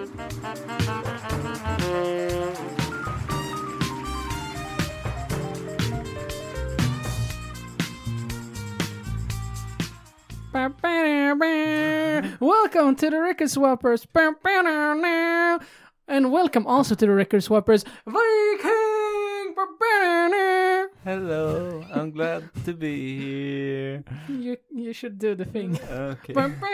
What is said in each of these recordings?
Welcome to the Record Swappers. And welcome also to the Record Swappers Viking. Hello, I'm glad to be here. You should do the thing. Okay.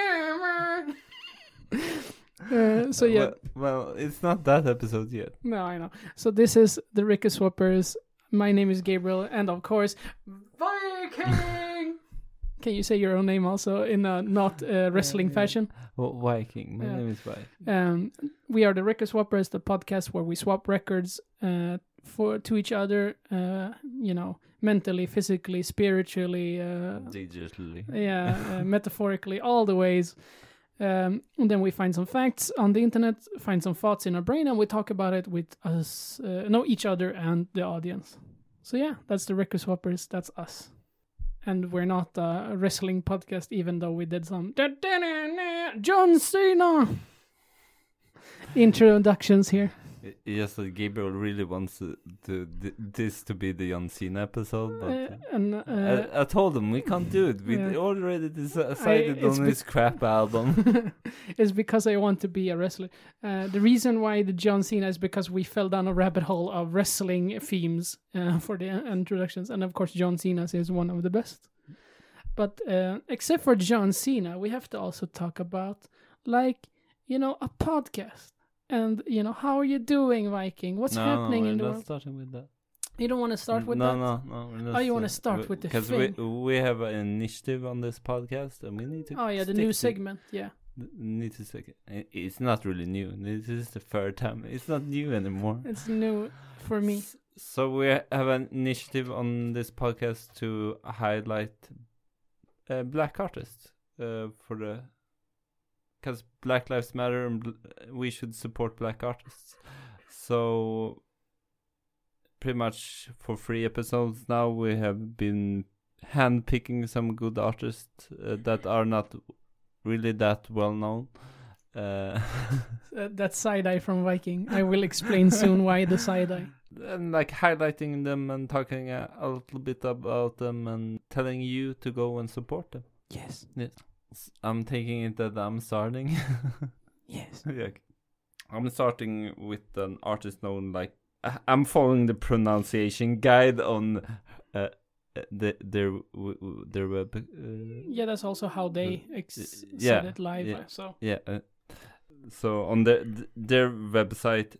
So yeah. Well, it's not that episode yet. No, I know. So this is the Record Swappers. My name is Gabriel, and of course, Viking. Can you say your own name also in a not wrestling fashion? Well, Viking. My name is Viking. We are the Record Swappers, the podcast where we swap records to each other, mentally, physically, spiritually, digitally. Metaphorically, all the ways. And then we find some facts on the internet, find some thoughts in our brain, and we talk about it with us, each other and the audience. So yeah, that's the Record Swappers. That's us. And we're not a wrestling podcast, even though we did some John Cena introductions here. Yes, Gabriel really wants this to be the John Cena episode, but I told him we can't do it. We already decided on this crap album. It's because I want to be a wrestler. The reason why the John Cena is because we fell down a rabbit hole of wrestling themes for the introductions, and of course John Cena is one of the best. But except for John Cena, we have to also talk about a podcast. And, how are you doing, Viking? What's happening in the world? Not starting with that. You don't want to start with that? No. Oh, you want to start with the thing? Because we have an initiative on this podcast, and we need to... Oh, yeah, the new segment, yeah. Need to say it's not really new. This is the third time. It's not new anymore. It's new for me. So we have an initiative on this podcast to highlight black artists because Black Lives Matter and we should support black artists. So pretty much for 3 episodes now we have been handpicking some good artists that are not really that well known. That side-eye from Viking. I will explain soon why the side-eye. And highlighting them and talking a little bit about them and telling you to go and support them. Yes. I'm taking it that I'm starting. Yes. Yeah. I'm starting with an artist known I'm following the pronunciation guide on their web. Yeah, that's also how they said it live. Yeah, so yeah. So on their website,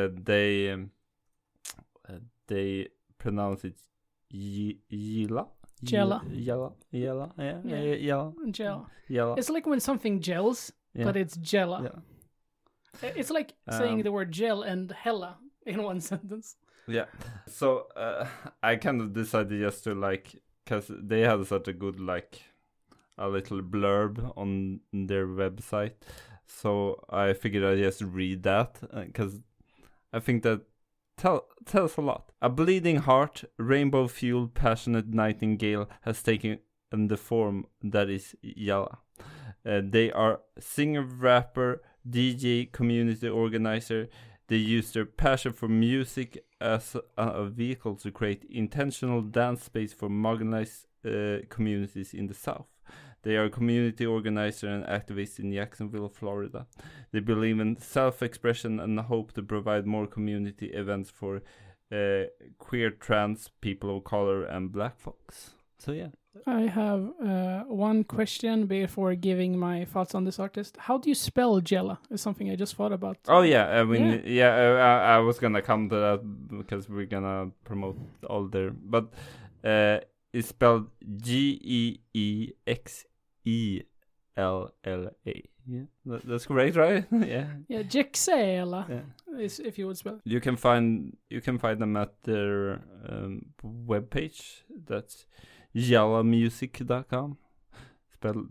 they pronounce it Yella. Gela. Yella. It's like when something gels, but it's Gela. Yeah. It's like saying the word gel and hella in one sentence. Yeah. So I kind of decided just to because they had such a good a little blurb on their website. So I figured I'd just read that because I think that tells a lot. A bleeding heart, rainbow-fueled, passionate nightingale has taken the form that is Yalla. They are singer, rapper, DJ, community organizer. They use their passion for music as a vehicle to create intentional dance space for marginalized communities in the South. They are a community organizer and activist in Jacksonville, Florida. They believe in self-expression and hope to provide more community events for queer, trans, people of color, and black folks. So yeah. I have one question before giving my thoughts on this artist. How do you spell Gela? It's something I just thought about. Oh yeah, I was gonna come to that because we're gonna promote all their, but it's spelled Geexella. Yeah, that's correct, right? Yeah. Yeah, Geexella. Yeah. Is if you would spell. You can find them at their webpage. That's yellamusic.com. Spelled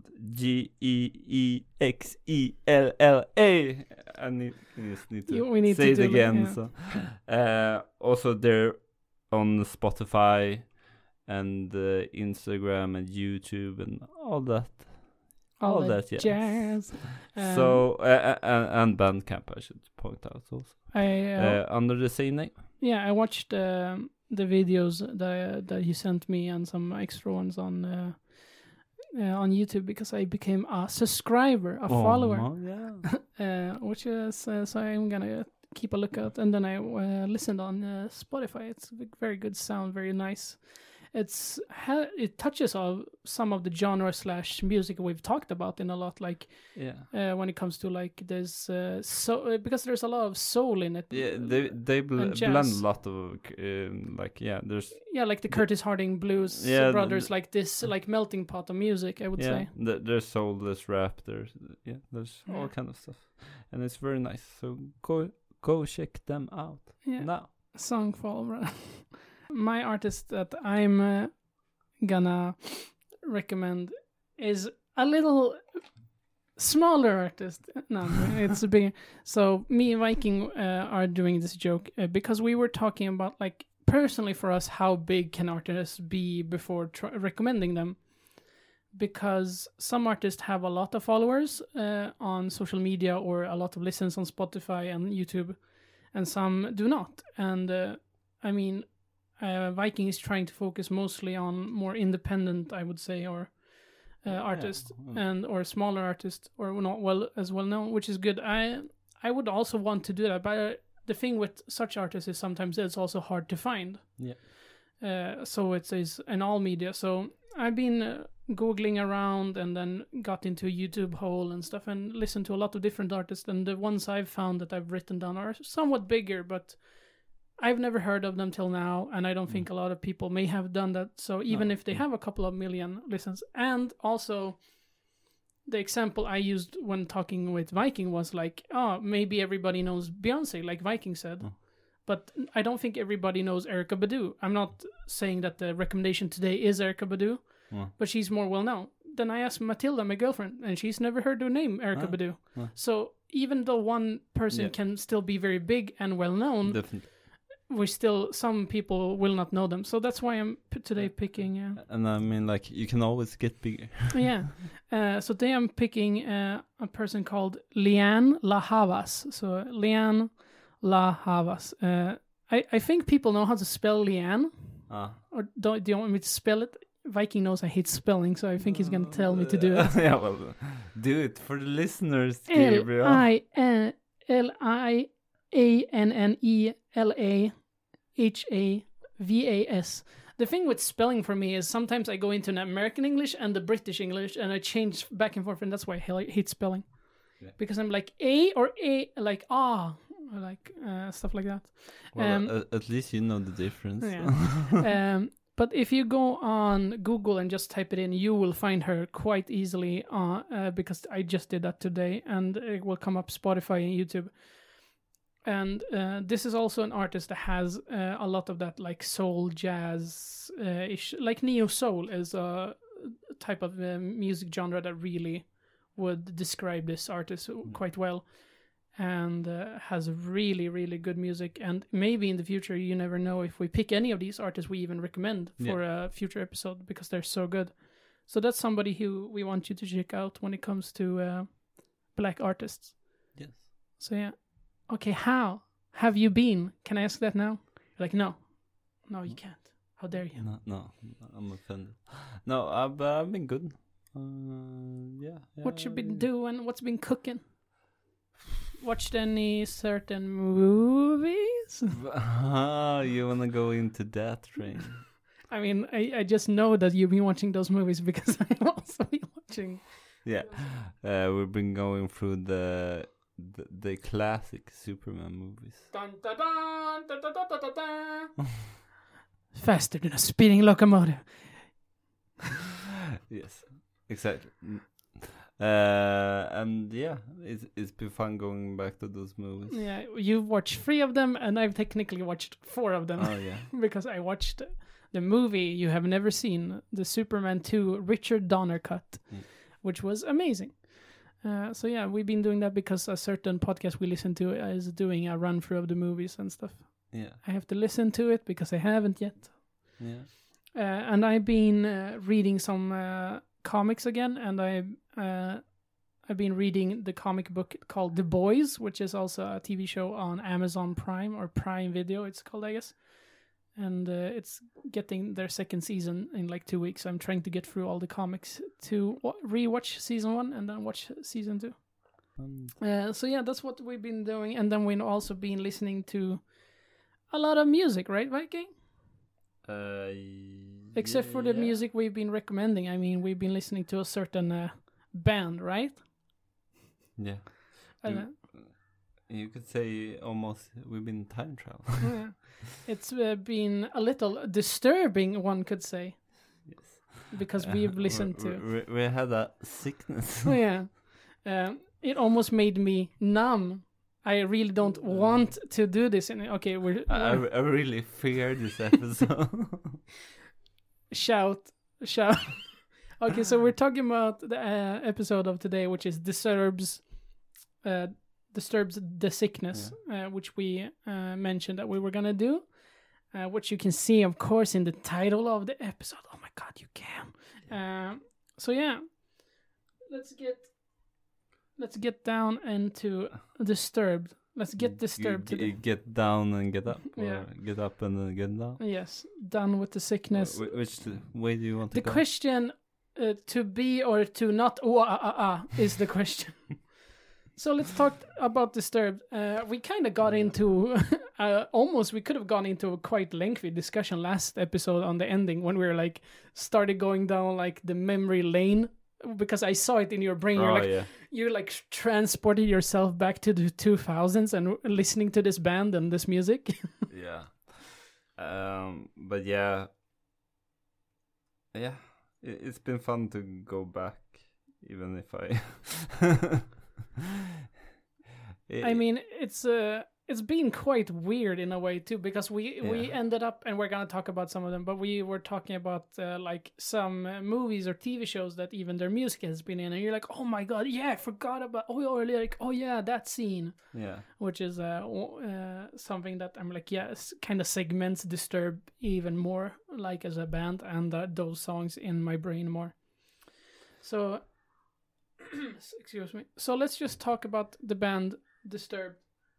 Geexella. I just need to say it again. Yeah. So, also, they're on Spotify and Instagram and YouTube and all that. All the that, yes. jazz. So and Bandcamp, I should point out also. Under the same name. Yeah, I watched the videos that you sent me and some extra ones on YouTube because I became a subscriber, a follower. Yeah. Which is so I'm gonna keep a lookout. And then I listened on Spotify. It's a very good sound, very nice. It touches on some of the genre / music we've talked about in a lot, like when it comes to like there's because there's a lot of soul in it. Yeah, they blend a lot of there's like the Curtis Harding Blues brothers, like this like melting pot of music, I would say. There's soul, there's rap, there's all kind of stuff, and it's very nice. So go check them out now. Songfall. My artist that I'm gonna recommend is a little smaller artist. No, it's a big. So me and Viking are doing this joke because we were talking about, like, personally for us, how big can artists be before recommending them? Because some artists have a lot of followers on social media or a lot of listens on Spotify and YouTube, and some do not. And I mean, Viking is trying to focus mostly on more independent, I would say, or artists or smaller artists, or not well known, which is good. I would also want to do that, but the thing with such artists is sometimes it's also hard to find. So it is in all media. So I've been Googling around and then got into a YouTube hole and stuff and listened to a lot of different artists, and the ones I've found that I've written down are somewhat bigger, but I've never heard of them till now, and I don't think a lot of people may have done that. So even if they have a couple of million listens, and also the example I used when talking with Viking was like, maybe everybody knows Beyonce, like Viking said, but I don't think everybody knows Erykah Badu. I'm not saying that the recommendation today is Erykah Badu, but she's more well known. Then I asked Matilda, my girlfriend, and she's never heard the name Erykah Badu. So even though one person can still be very big and well known, definitely, some people will not know them. So that's why I'm today picking. And I mean, like, you can always get bigger. So today I'm picking a person called Lianne La Havas. So Lianne La Havas. I think people know how to spell Lianne. Or do you want me to spell it? Viking knows I hate spelling, so I think he's going to tell me to do it. Yeah, well, do it for the listeners, Gabriel. Liannelahavaas. The thing with spelling for me is sometimes I go into an American English and the British English, and I change back and forth, and that's why I hate spelling. Because I'm like A or A, like like stuff like that. Well, at least you know the difference. But if you go on Google and just type it in, you will find her quite easily because I just did that today, and it will come up Spotify and YouTube. And this is also an artist that has a lot of that, like, soul jazz ish, like neo soul is a type of music genre that really would describe this artist quite well, and has really, really good music. And maybe in the future, you never know, if we pick any of these artists we even recommend for a future episode, because they're so good. So that's somebody who we want you to check out when it comes to black artists. Yes. So yeah. Okay, how have you been? Can I ask that now? You're like, no, you can't. How dare you? No, I'm offended. No, I've been good. What you been doing? What's been cooking? Watched any certain movies? You wanna go into that train? I mean, I just know that you've been watching those movies because I've also been watching. Yeah, we've been going through the classic Superman movies. Dun, dun, dun, dun, dun, dun, dun, dun. Faster than a speeding locomotive. Yes, exactly. And yeah, it's been fun going back to those movies. Yeah, you've watched 3 of them, and I've technically watched 4 of them. Oh yeah, because I watched the movie you have never seen, the Superman 2 Richard Donner cut, which was amazing. So yeah, we've been doing that because a certain podcast we listen to is doing a run through of the movies and stuff. Yeah, I have to listen to it because I haven't yet. Yeah, and I've been reading some comics again, and I've been reading the comic book called The Boys, which is also a TV show on Amazon Prime or Prime Video, it's called, I guess. And it's getting their second season in like 2 weeks. I'm trying to get through all the comics to rewatch season 1 and then watch season 2. So yeah, that's what we've been doing. And then we've also been listening to a lot of music, right, Viking? Except for the music we've been recommending. I mean, we've been listening to a certain band, right? Yeah. You could say almost we've been time travel. Yeah. It's been a little disturbing, one could say. Yes. Because we've listened to... We had a sickness. Oh, yeah. It almost made me numb. I really don't want to do this. Okay, I really fear this episode. Shout. Okay, so we're talking about the episode of today, which is Disturbs the Sickness, which we mentioned that we were going to do, which you can see, of course, in the title of the episode. Oh my God, you can. So yeah, let's get down into Disturbed. Let's get Disturbed today. Get down and get up, or Yeah. get up and then get down. Yes, done with the sickness. Which way do you want to The go? question, to be or to not, is the question. So let's talk about Disturbed. We kind of got into, we could have gone into a quite lengthy discussion last episode on the ending when we were like, started going down like the memory lane, because I saw it in your brain. You're like transported yourself back to the 2000s and listening to this band and this music. Yeah. But yeah. Yeah. It's been fun to go back, even if I... I mean, it's been quite weird in a way too, because we ended up, and we're gonna talk about some of them, but we were talking about like some movies or TV shows that even their music has been in, and you're like, oh my God, yeah, I forgot about, or like, oh yeah, that scene, yeah, which is something that I'm like, yeah, kind of segments Disturbed even more, like as a band, and those songs in my brain more. So. Excuse me. So let's just talk about the band Disturbed,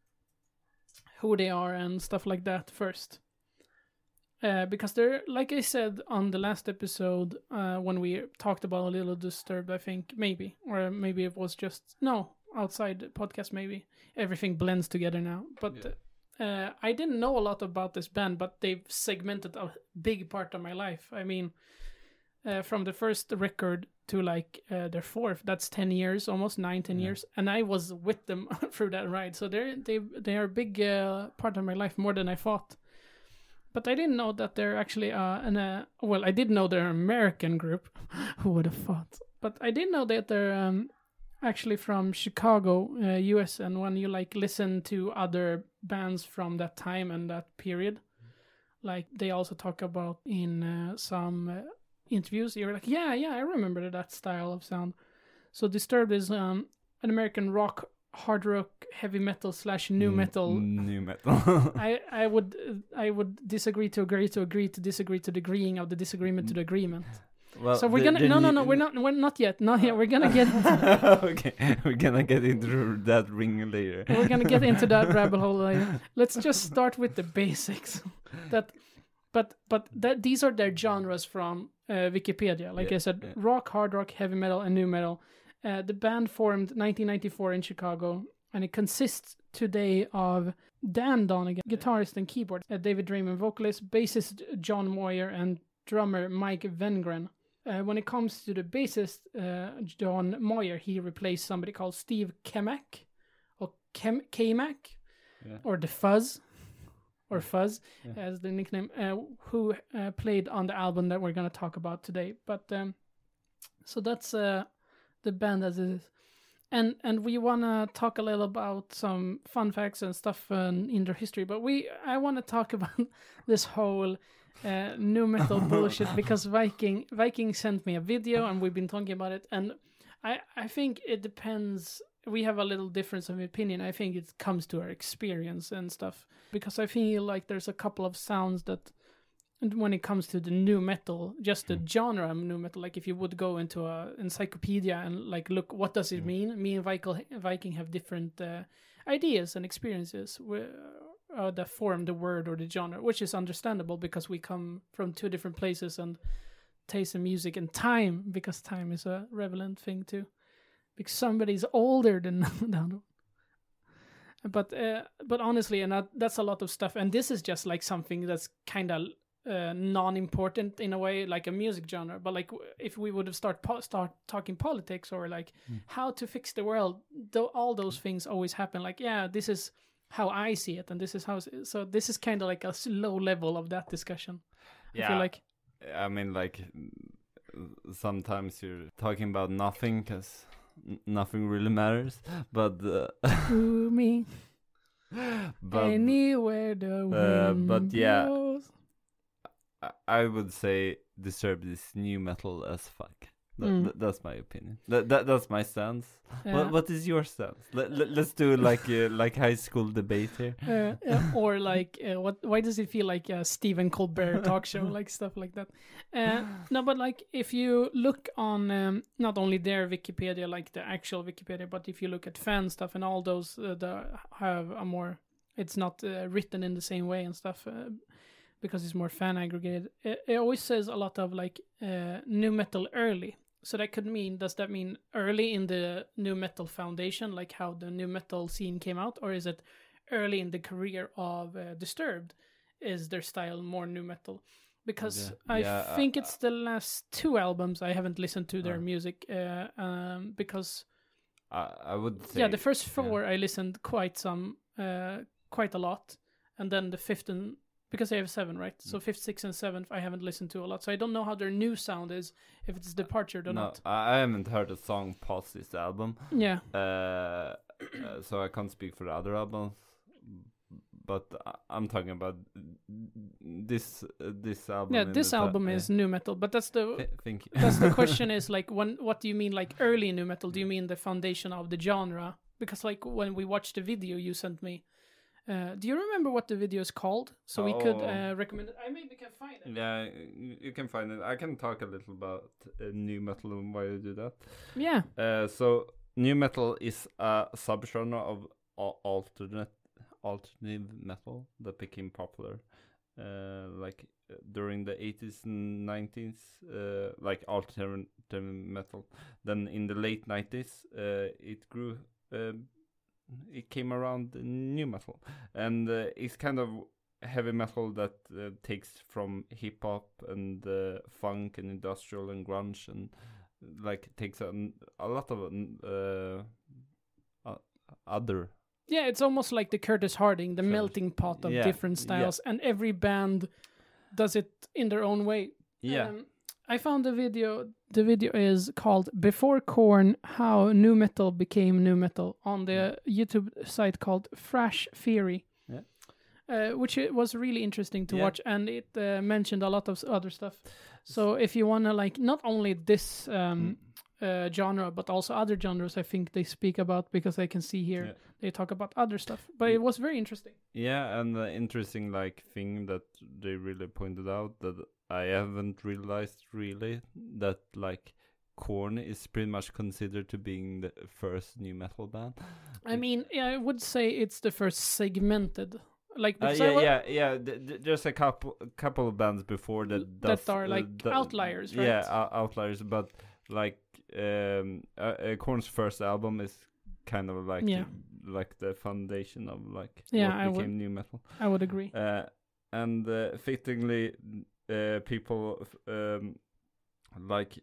who they are and stuff like that first. Because they're, like I said on the last episode, when we talked about a little Disturbed, I think, maybe it was just, outside the podcast, maybe. Everything blends together now. But I didn't know a lot about this band, but they've segmented a big part of my life. I mean, from the first record to like their fourth, that's 10 years, almost 9-10 years, and I was with them through that ride. So they are a big part of my life, more than I thought. But I didn't know that they're actually I did know they're an American group. Who would have thought? But I didn't know that they're actually from Chicago, US. And when you like listen to other bands from that time and that period, like they also talk about in some interviews, you're like, yeah, I remember that style of sound. So Disturbed is an American rock, hard rock, heavy metal / new metal. New metal. I would disagree to agree to agree to disagree to the agreeing of the disagreement to the agreement. Well, so we're gonna we're not yet. We're gonna get okay, we're gonna get into that ring later. We're gonna get into that rabbit hole later. Let's just start with the basics. But these are their genres from Wikipedia. Like I said, rock, hard rock, heavy metal, and new metal. The band formed 1994 in Chicago, and it consists today of Dan Donegan, guitarist and keyboard, David Draymond, vocalist, bassist John Moyer, and drummer Mike Vengren. When it comes to the bassist, John Moyer, he replaced somebody called Steve Kemack, or K-Mac, or The Fuzz. Or Fuzz, as the nickname, who played on the album that we're going to talk about today. But so that's the band as it is. And we want to talk a little about some fun facts and stuff in their history. But I want to talk about this whole new metal bullshit, because Viking sent me a video and we've been talking about it. And I think it depends. We have a little difference of opinion. I think it comes to our experience and stuff, because I feel like there's a couple of sounds that and when it comes to the new metal, just the genre of new metal, like if you would go into a encyclopedia and like look, what does it mean? Me and Viking have different ideas and experiences that form the word or the genre, which is understandable because we come from two different places and taste in music and time, because time is a relevant thing too. Because somebody's older than the other one. But honestly, and that's a lot of stuff. And this is just like something that's kind of non-important in a way, like a music genre. But like if we would have start talking politics or like how to fix the world, all those things always happen. Like, yeah, this is how I see it, and this is how. So this is kind of like a low level of that discussion. Yeah, I feel like. I mean, like sometimes you're talking about nothing because nothing really matters. But To me, but anywhere the wind but yeah. blows. I would say Disturbed is new metal as fuck. That's my opinion. That's my stance. What is your stance? Let's do like high school debate here. Or like why does it feel like a Stephen Colbert talk show, like stuff like that? No, but like if you look on not only their Wikipedia, like the actual Wikipedia, but if you look at fan stuff and all those that have a more, it's not written in the same way and stuff. Because it's more fan aggregated. It always says a lot of like new metal early. So that could mean, does that mean early in the new metal foundation, like how the new metal scene came out? Or is it early in the career of Disturbed? Is their style more new metal? Because I think it's the last two albums I haven't listened to their music. Because I would say... Yeah, the first four I listened quite a lot. And then the fifth and... Because I have 7, right? So 5th, 6th, and 7th I haven't listened to a lot. So I don't know how their new sound is, if it's departured or not. I haven't heard a song past this album. Yeah. So I can't speak for the other albums. But I'm talking about this album. Yeah, this album is new metal. But that's the thank you. That's the question is like, what do you mean like early new metal? Do you mean the foundation of the genre? Because like when we watched the video you sent me, do you remember what the video is called? So we could recommend it. I maybe can find it. Yeah, you can find it. I can talk a little about new metal and why you do that. Yeah. So new metal is a subgenre of alternative metal that became popular, like during the 80s and 90s, like alternative metal. Then in the late 90s, it grew. It came around new metal, and it's kind of heavy metal that takes from hip hop and funk and industrial and grunge, and like takes a lot of other. Yeah, it's almost like the Curtis Harding, the melting pot of different styles, and every band does it in their own way. Yeah. I found the video. The video is called "Before Korn: How New Metal Became New Metal" on the YouTube site called Thrash Theory, which it was really interesting to watch, and it mentioned a lot of other stuff. So if you wanna like not only this genre but also other genres, I think they speak about, because I can see here they talk about other stuff. But it was very interesting. Yeah, and the interesting like thing that they really pointed out that I haven't realized really, that like Korn is pretty much considered to being the first new metal band. I mean, I would say it's the first segmented. Like there's a couple of bands before that are like outliers, right? Yeah, outliers. But like Korn's first album is kind of like the foundation of like what became new metal. I would agree. And fittingly, people like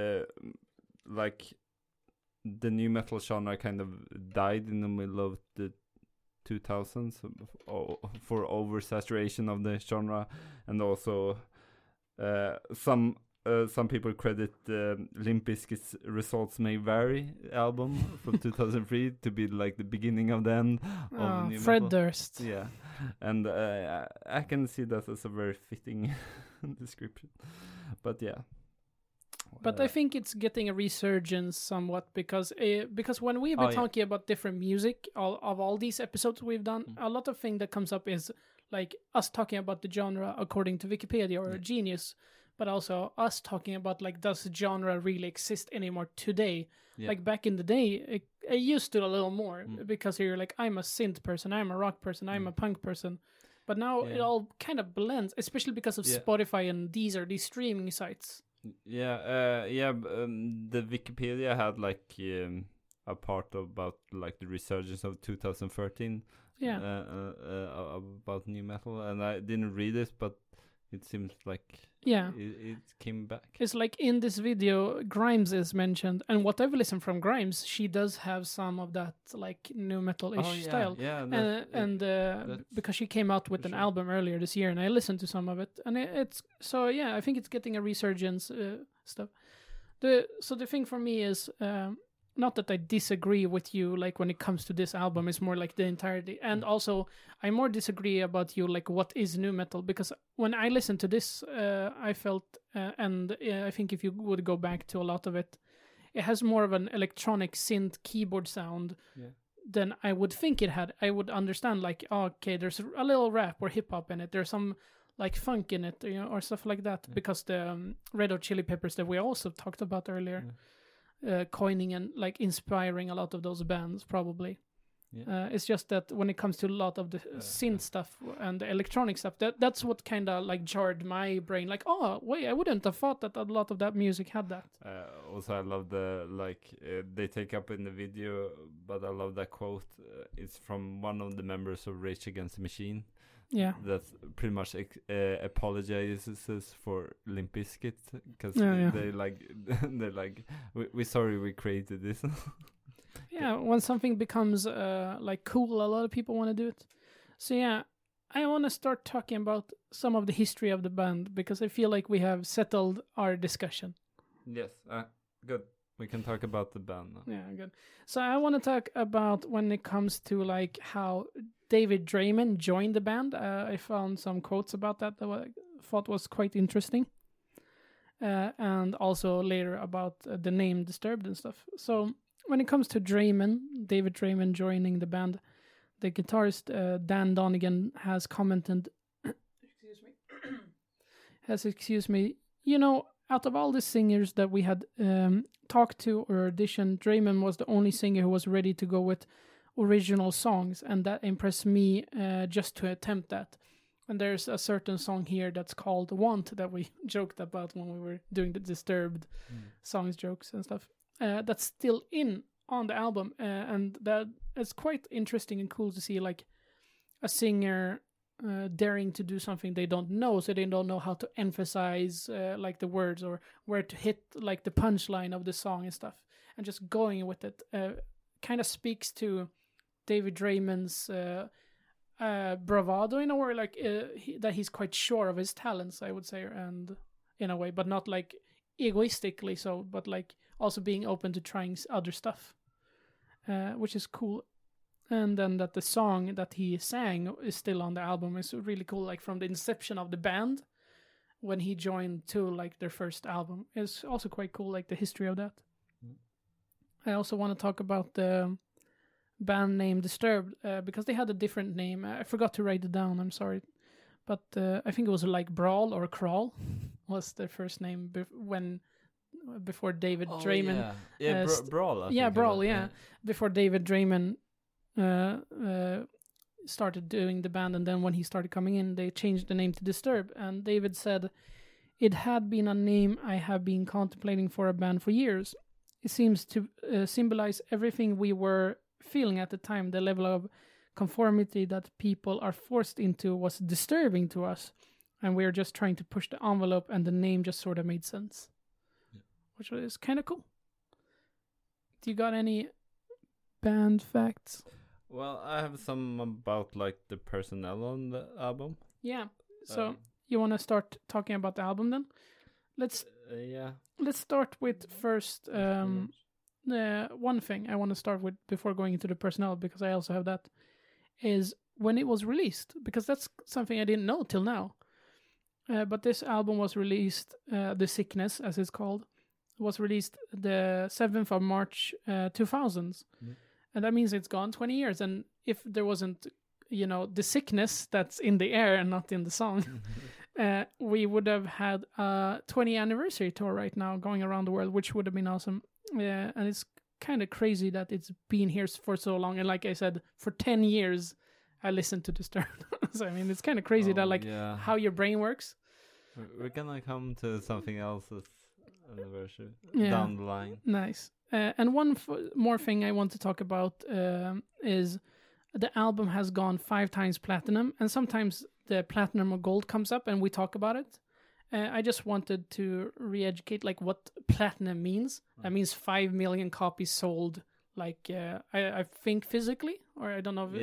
the new metal genre kind of died in the middle of the 2000s for oversaturation of the genre, and also some people credit Limp Bizkit's Results May Vary album from 2003 to be like the beginning of the end of new Fred metal. Durst. Yeah, and I can see that as a very fitting description. But yeah, But I think it's getting a resurgence somewhat because when we've been talking about different music of all these episodes we've done, a lot of thing that comes up is like us talking about the genre according to Wikipedia or Genius, but also us talking about like, does the genre really exist anymore today? Like back in the day, it used to a little more because you're like, I'm a synth person, I'm a rock person, I'm a punk person. But now it all kind of blends, especially because of Spotify and these streaming sites. The Wikipedia had like a part about like the resurgence of 2013 about new metal, and I didn't read it, but it seems like it came back. It's like in this video, Grimes is mentioned, and what I've listened from Grimes, she does have some of that like new metal-ish style. Because she came out with an album earlier this year, and I listened to some of it, and it's so I think it's getting a resurgence stuff. The thing for me is not that I disagree with you, like when it comes to this album, it's more like the entirety. And also, I more disagree about you, like what is new metal? Because when I listened to this, I felt, and I think if you would go back to a lot of it, it has more of an electronic synth keyboard sound than I would think it had. I would understand, like, okay, there's a little rap or hip hop in it. There's some like funk in it, or stuff like that, because the Red Hot Chili Peppers that we also talked about earlier. Coining and like inspiring a lot of those bands probably. It's just that when it comes to a lot of the synth stuff and the electronic stuff, that's what kind of like jarred my brain, like, oh wait, I wouldn't have thought that a lot of that music had that. Also, I love the like they take up in the video, but I love that quote. It's from one of the members of Rage Against the Machine. That pretty much apologizes for Limp Bizkit, because they're like, we're sorry we created this. When something becomes like cool, a lot of people want to do it. So I want to start talking about some of the history of the band, because I feel like we have settled our discussion. Yes, good. We can talk about the band now. Yeah, good. So I want to talk about when it comes to like how David Draiman joined the band. I found some quotes about that I thought was quite interesting. And also later about the name Disturbed and stuff. So when it comes to David Draiman joining the band, the guitarist Dan Donegan has commented, excuse me, out of all the singers that we had talked to or auditioned, Draiman was the only singer who was ready to go with original songs, and that impressed me just to attempt that. And there's a certain song here that's called Want that we joked about when we were doing the Disturbed songs jokes and stuff. That's still on the album, and that is quite interesting and cool to see, like a singer daring to do something they don't know, so they don't know how to emphasize like the words or where to hit like the punchline of the song and stuff, and just going with it. Kind of speaks to David Draiman's bravado in a way, like that he's quite sure of his talents, I would say, and in a way, but not like egoistically so, but like also being open to trying other stuff, which is cool. And then that the song that he sang is still on the album is really cool, like from the inception of the band when he joined to like their first album is also quite cool, like the history of that. I also want to talk about the band name Disturbed, because they had a different name. I forgot to write it down, I'm sorry. But I think it was like Brawl or Crawl was their first name before David Draiman. Brawl. Brawl, before David Draiman started doing the band, and then when he started coming in, they changed the name to Disturbed. And David said, "It had been a name I have been contemplating for a band for years. It seems to symbolize everything we were feeling at the time. The level of conformity that people are forced into was disturbing to us, and we were just trying to push the envelope, and the name just sort of made sense." Which is kind of cool. Do you got any band facts? Well, I have some about like the personnel on the album. Yeah. So you want to start talking about the album then? Let's start with first one thing I want to start with before going into the personnel, because I also have that, is when it was released, because that's something I didn't know till now. But this album was released, The Sickness, as it's called, was released the 7th of March 2000s. And that means it's gone 20 years. And if there wasn't, the sickness that's in the air and not in the song, we would have had a 20th anniversary tour right now going around the world, which would have been awesome. And it's kind of crazy that it's been here for so long. And like I said, for 10 years, I listened to Disturbed. So, I mean, it's kind of crazy that, how your brain works. We're gonna come to something else's anniversary down the line. Nice. And one more thing I want to talk about is the album has gone 5 times platinum, and sometimes the platinum or gold comes up and we talk about it. I just wanted to re-educate what platinum means. That means 5 million copies sold, I think physically, or I don't know.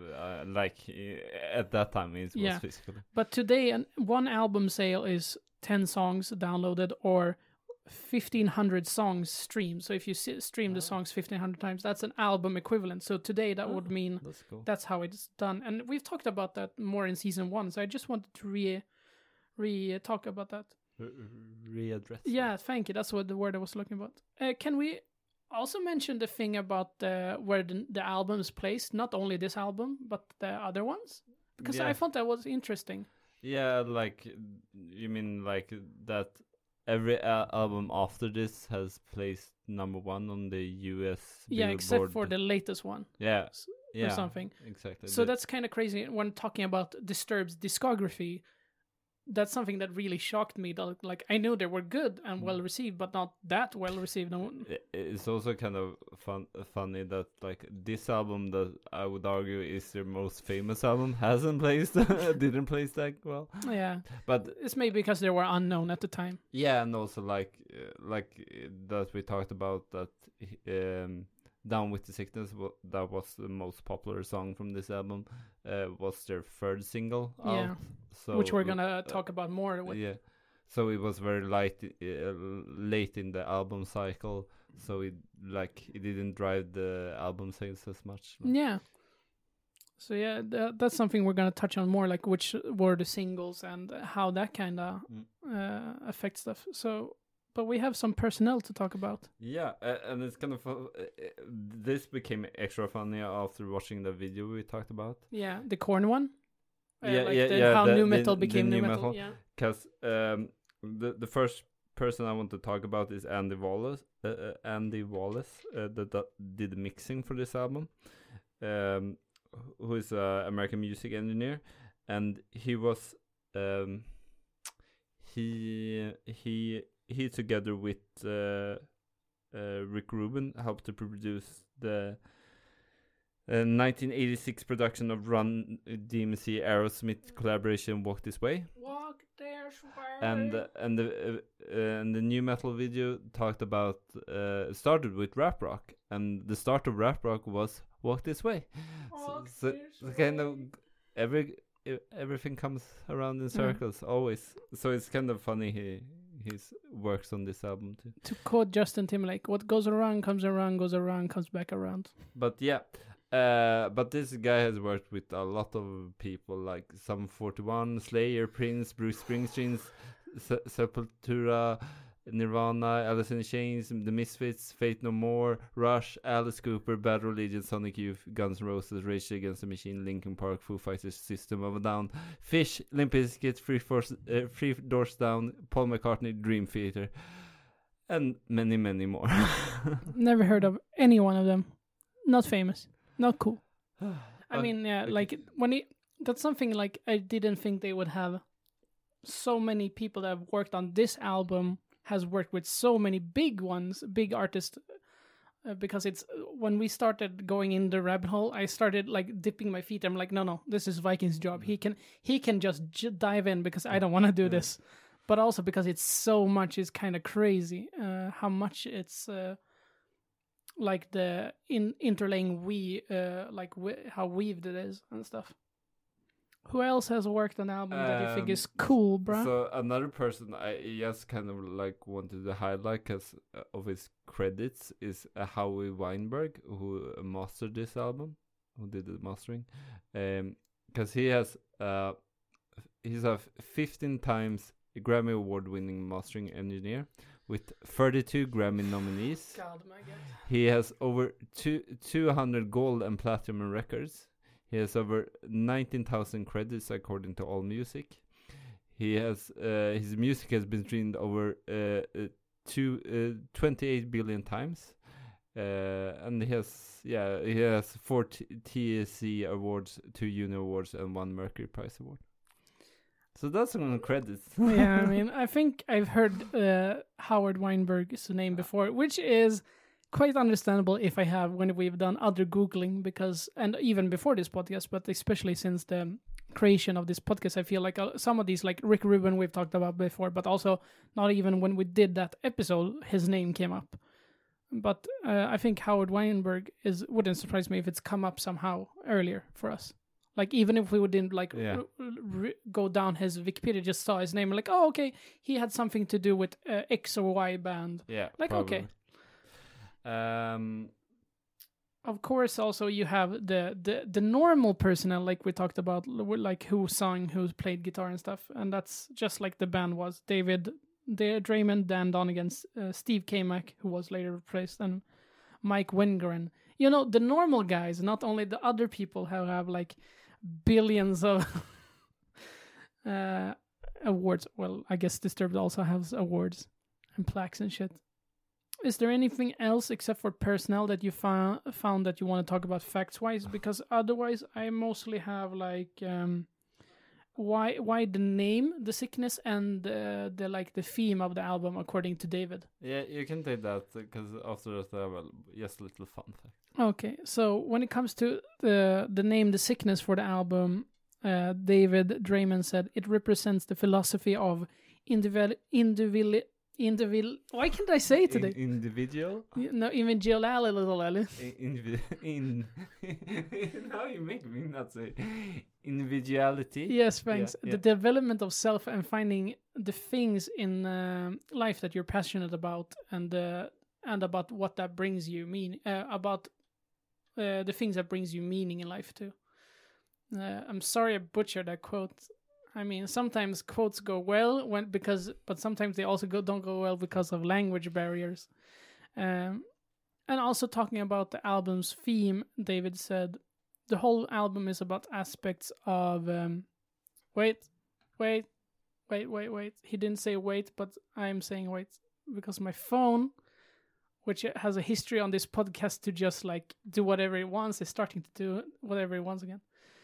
At that time it was physically. But today, one album sale is 10 songs downloaded or 1,500 songs streamed. So if you stream the songs 1,500 times, that's an album equivalent. So today that would mean that's how it's done. And we've talked about that more in season 1. So I just wanted to talk about that. Readdress. Yeah, thank you. That's what the word I was looking about. Can we also mention the thing about where the album is placed? Not only this album, but the other ones? Because I thought that was interesting. Yeah, you mean that every album after this has placed number 1 on the US Billboard. Except for the latest one. Yeah. Or something. Exactly. So that's kind of crazy. When talking about Disturbed's discography, that's something that really shocked me. That, I knew they were good and well received, but not that well received. It's also kind of funny that this album that I would argue is their most famous album didn't place that well. Yeah, but it's maybe because they were unknown at the time. Yeah, and also like that we talked about that. Down with the Sickness, that was the most popular song from this album, was their 3rd single out. Yeah, so, which we're gonna talk about more with. Yeah, so it was very late in the album cycle, so it didn't drive the album sales as much. Yeah. So yeah, that's something we're gonna touch on more, which were the singles and how that kind of affects stuff. So. But we have some personnel to talk about. Yeah, and it's kind of this became extra funny after watching the video we talked about. Yeah, the Korn one. How nu metal became nu metal. Yeah, because the first person I want to talk about is Andy Wallace. That did the mixing for this album. Who is an American music engineer, and he was he together with Rick Rubin helped to produce the 1986 production of Run DMC Aerosmith collaboration Walk This Way. Walk This Way. And the new metal video talked about started with rap rock, and the start of rap rock was Walk This Way. So kind of everything comes around in circles always. So it's kind of funny he works on this album too. To quote Justin Timberlake, what goes around, comes back around. But yeah, but this guy has worked with a lot of people like Sum 41, Slayer, Prince, Bruce Springsteen, Sepultura, Nirvana, Alice in Chains, The Misfits, Fate No More, Rush, Alice Cooper, Bad Religion, Sonic Youth, Guns N' Roses, Rage Against the Machine, Linkin Park, Foo Fighters, System of a Down, Fish, Limp Bizkit, Three Doors Down, Paul McCartney, Dream Theater, and many, many more. Never heard of any one of them. Not famous. Not cool. I mean, yeah, that's something I didn't think they would have so many people that have worked on this album has worked with so many big ones, big artists, because it's when we started going in the rabbit hole, I started dipping my feet. I'm like, no, this is Viking's job. He can just dive in because I don't want to do this, but also because it's so much is kind of crazy how much it's the interlaying how weaved it is and stuff. Who else has worked on an album that you think is cool, bro? So another person I just kind of wanted to highlight because of his credits is Howie Weinberg, who mastered this album, who did the mastering. Because he's a 15 times Grammy Award winning mastering engineer with 32 Grammy nominees. God, my God. He has over 200 gold and platinum records. He has over 19,000 credits according to AllMusic. He has his music has been streamed over 28 billion times. And he has 4 TSC awards, 2 Uni Awards, and 1 Mercury Prize Award. So that's some credits. Yeah, I mean, I think I've heard Howard Weinberg's name before, which is quite understandable if I have when we've done other Googling, because, and even before this podcast, but especially since the creation of this podcast, I feel like some of these, like Rick Rubin, we've talked about before, but also not even when we did that episode, his name came up. But I think Howard Weinberg wouldn't surprise me if it's come up somehow earlier for us. Like, even if we didn't go down his Wikipedia, just saw his name, like, oh, okay, he had something to do with X or Y band. Yeah, like, probably. Okay. Of course, also you have the normal personnel, like we talked about, like who sang, who played guitar and stuff, and that's just like the band was. David Draymond, Dan Donegan, Steve Kamak, who was later replaced, and Mike Wingren. You know, the normal guys, not only the other people who have like billions of awards. Well, I guess Disturbed also has awards and plaques and shit. Is there anything else except for personnel that you found that you want to talk about facts-wise? Because otherwise, I mostly have like why the name, The Sickness, and the like the theme of the album according to David. Yeah, you can take that because after that I have just a little fun fact. Okay, so when it comes to the name The Sickness for the album, David Draymond said it represents the philosophy of individual. Why can't I say it today? Individual? No, individuality. Now you make me not say individuality. Yes, thanks. Yeah. The development of self and finding the things in life that you're passionate about, and about what that brings you about the things that brings you meaning in life too. I'm sorry I butchered that quote. I mean, sometimes quotes go well but sometimes they also don't go well because of language barriers. And also talking about the album's theme, David said the whole album is about aspects of wait. He didn't say wait, but I'm saying wait because my phone, which has a history on this podcast to just like do whatever it wants, is starting to do whatever it wants again.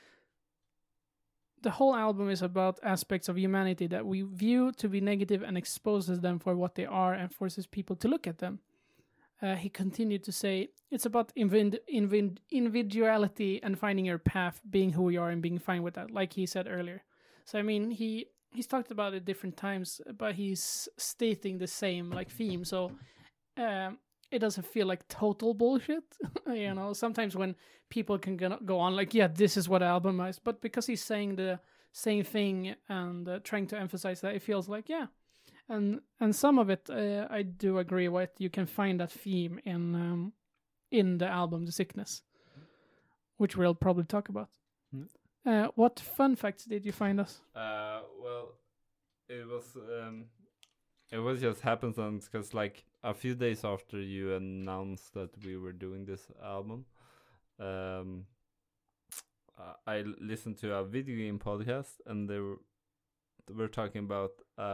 The whole album is about aspects of humanity that we view to be negative and exposes them for what they are and forces people to look at them. He continued to say, it's about individuality and finding your path, being who you are and being fine with that, like he said earlier. So, I mean, he's talked about it different times, but he's stating the same, like, theme. So, it doesn't feel like total bullshit. You know, sometimes when people can go on like, yeah, this is what album is, but because he's saying the same thing and trying to emphasize that, it feels like, yeah. And some of it, I do agree with. You can find that theme in the album, The Sickness, which we'll probably talk about. Mm. What fun facts did you find us? Well, it was just happenstance because like a few days after you announced that we were doing this album, I listened to a video game podcast and they were talking about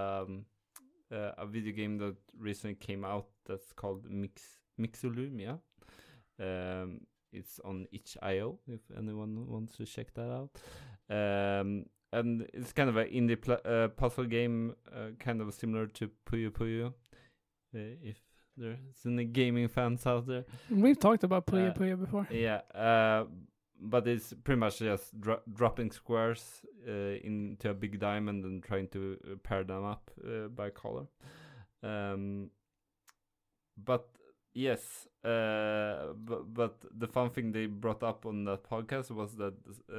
a video game that recently came out that's called Mixolumia. It's on itch.io if anyone wants to check that out. And it's kind of an indie puzzle game, kind of similar to Puyo Puyo, if there's any gaming fans out there. We've talked about Puyo Puyo before. Yeah, but it's pretty much just dropping squares into a big diamond and trying to pair them up by color. But yes, but the fun thing they brought up on that podcast was that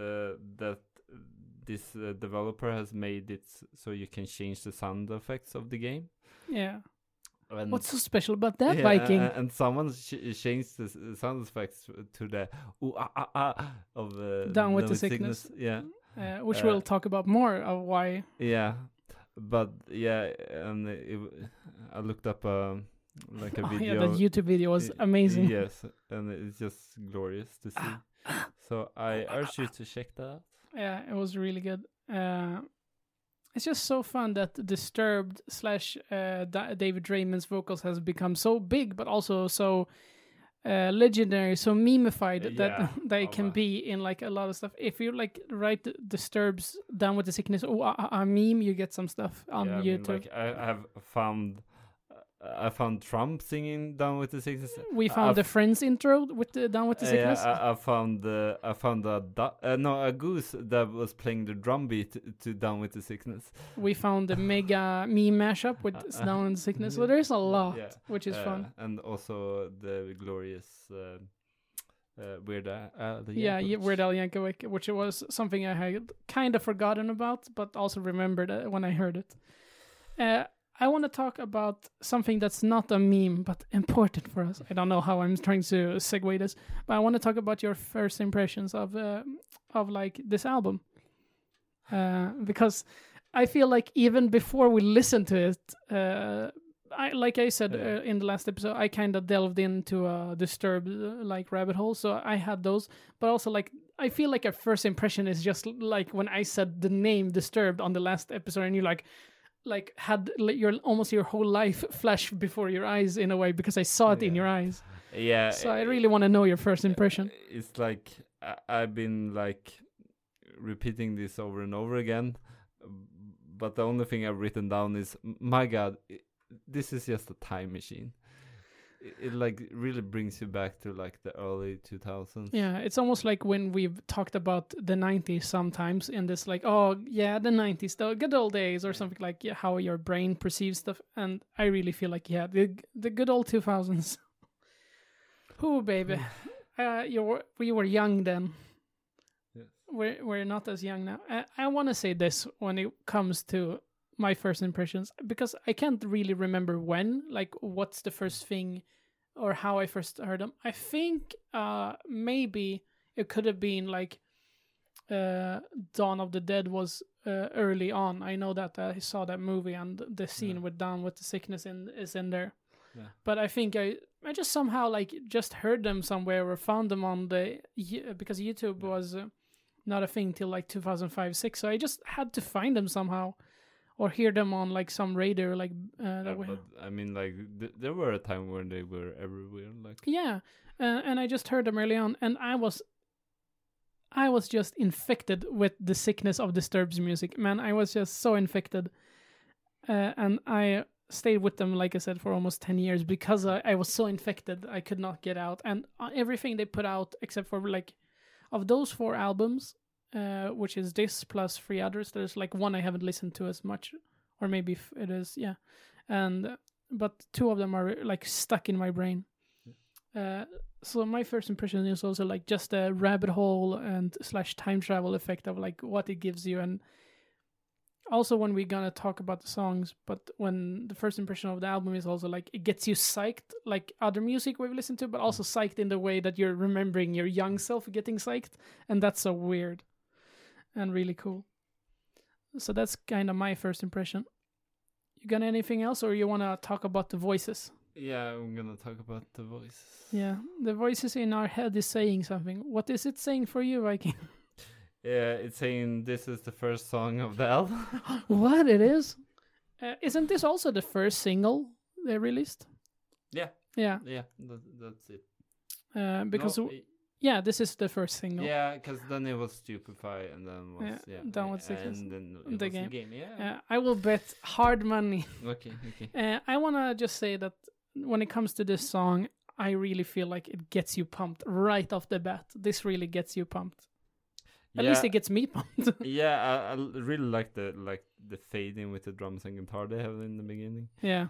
this developer has made it so you can change the sound effects of the game. Yeah. And what's so special about that, Viking? And someone changed the sound effects to the of Down with the Sickness. Yeah. Which we'll talk about more of why. Yeah. But yeah, and I looked up like a Oh, video. yeah, that YouTube video was amazing. Yes, and it's just glorious to see. So I urge you to check that out. Yeah, it was really good. It's just so fun that Disturbed / David Draymond's vocals has become so big, but also so legendary, so memeified that they can be in like a lot of stuff. If you like write Disturbed's Down with the Sickness or a meme, you get some stuff on YouTube. I have found. I found Trump singing "Down with the Sickness." We found the Friends intro with the "Down with the Sickness." I found a goose that was playing the drum beat to "Down with the Sickness." We found the mega meme mashup with "Down with the Sickness." So there's a lot, which is fun. And also the glorious Weird Al Yankovic. Yeah, Weird Al Yankovic, which was something I had kind of forgotten about, but also remembered when I heard it. I want to talk about something that's not a meme, but important for us. I don't know how I'm trying to segue this, but I want to talk about your first impressions of like this album, because I feel like even before we listened to it, like I said in the last episode, I kind of delved into a Disturbed like rabbit hole, so I had those, but also like I feel like our first impression is just like when I said the name Disturbed on the last episode, and you're like had your whole life flash before your eyes in a way, because I saw it in your eyes. Yeah. So I really want to know your first impression. It's like I've been like repeating this over and over again, but the only thing I've written down is, my God, this is just a time machine. It like really brings you back to like the early 2000s. Yeah, it's almost like when we've talked about the 90s sometimes in this like, oh yeah, the 90s, the good old days, or something like how your brain perceives stuff. And I really feel like, the good old 2000s. Ooh, baby. We were young then. Yes. We're not as young now. I want to say this when it comes to my first impressions, because I can't really remember when, like what's the first thing or how I first heard them. I think maybe it could have been like Dawn of the Dead was early on. I know that I saw that movie, and the scene with Down with the Sickness is in there. Yeah. But I think I just somehow like just heard them somewhere or found them on because YouTube was not a thing till like 2005-06, so I just had to find them somehow. Or hear them on like some radio, like that way. But I mean, like there were a time when they were everywhere, like and I just heard them early on, and I was just infected with the sickness of Disturbed's music, man. I was just so infected, and I stayed with them, like I said, for almost 10 years because I was so infected. I could not get out, and everything they put out, except for like of those 4 albums. Which is this plus 3 others. There's like one I haven't listened to as much, or maybe it is, and but 2 of them are like stuck in my brain. So my first impression is also like just a rabbit hole and / time travel effect of like what it gives you, and also when we're gonna talk about the songs, but when the first impression of the album is also like it gets you psyched like other music we've listened to, but also psyched in the way that you're remembering your young self getting psyched, and that's so weird and really cool. So that's kind of my first impression. You got anything else, or you want to talk about the voices? Yeah, I'm gonna talk about the voices. Yeah, the voices in our head is saying something. What is it saying for you, Viking? Yeah, it's saying this is the first song of the album. What it is? Isn't this also the first single they released? Yeah. Yeah. Yeah, that's it. Because... No, yeah, this is the first single. Yeah, because then it was Stupefy, and then was Down with Sickness. And then it was the game. Yeah. I will bet hard money. Okay. I want to just say that when it comes to this song, I really feel like it gets you pumped right off the bat. This really gets you pumped. At least it gets me pumped. Yeah, I really like the fade in with the drums and guitar they have in the beginning. Yeah.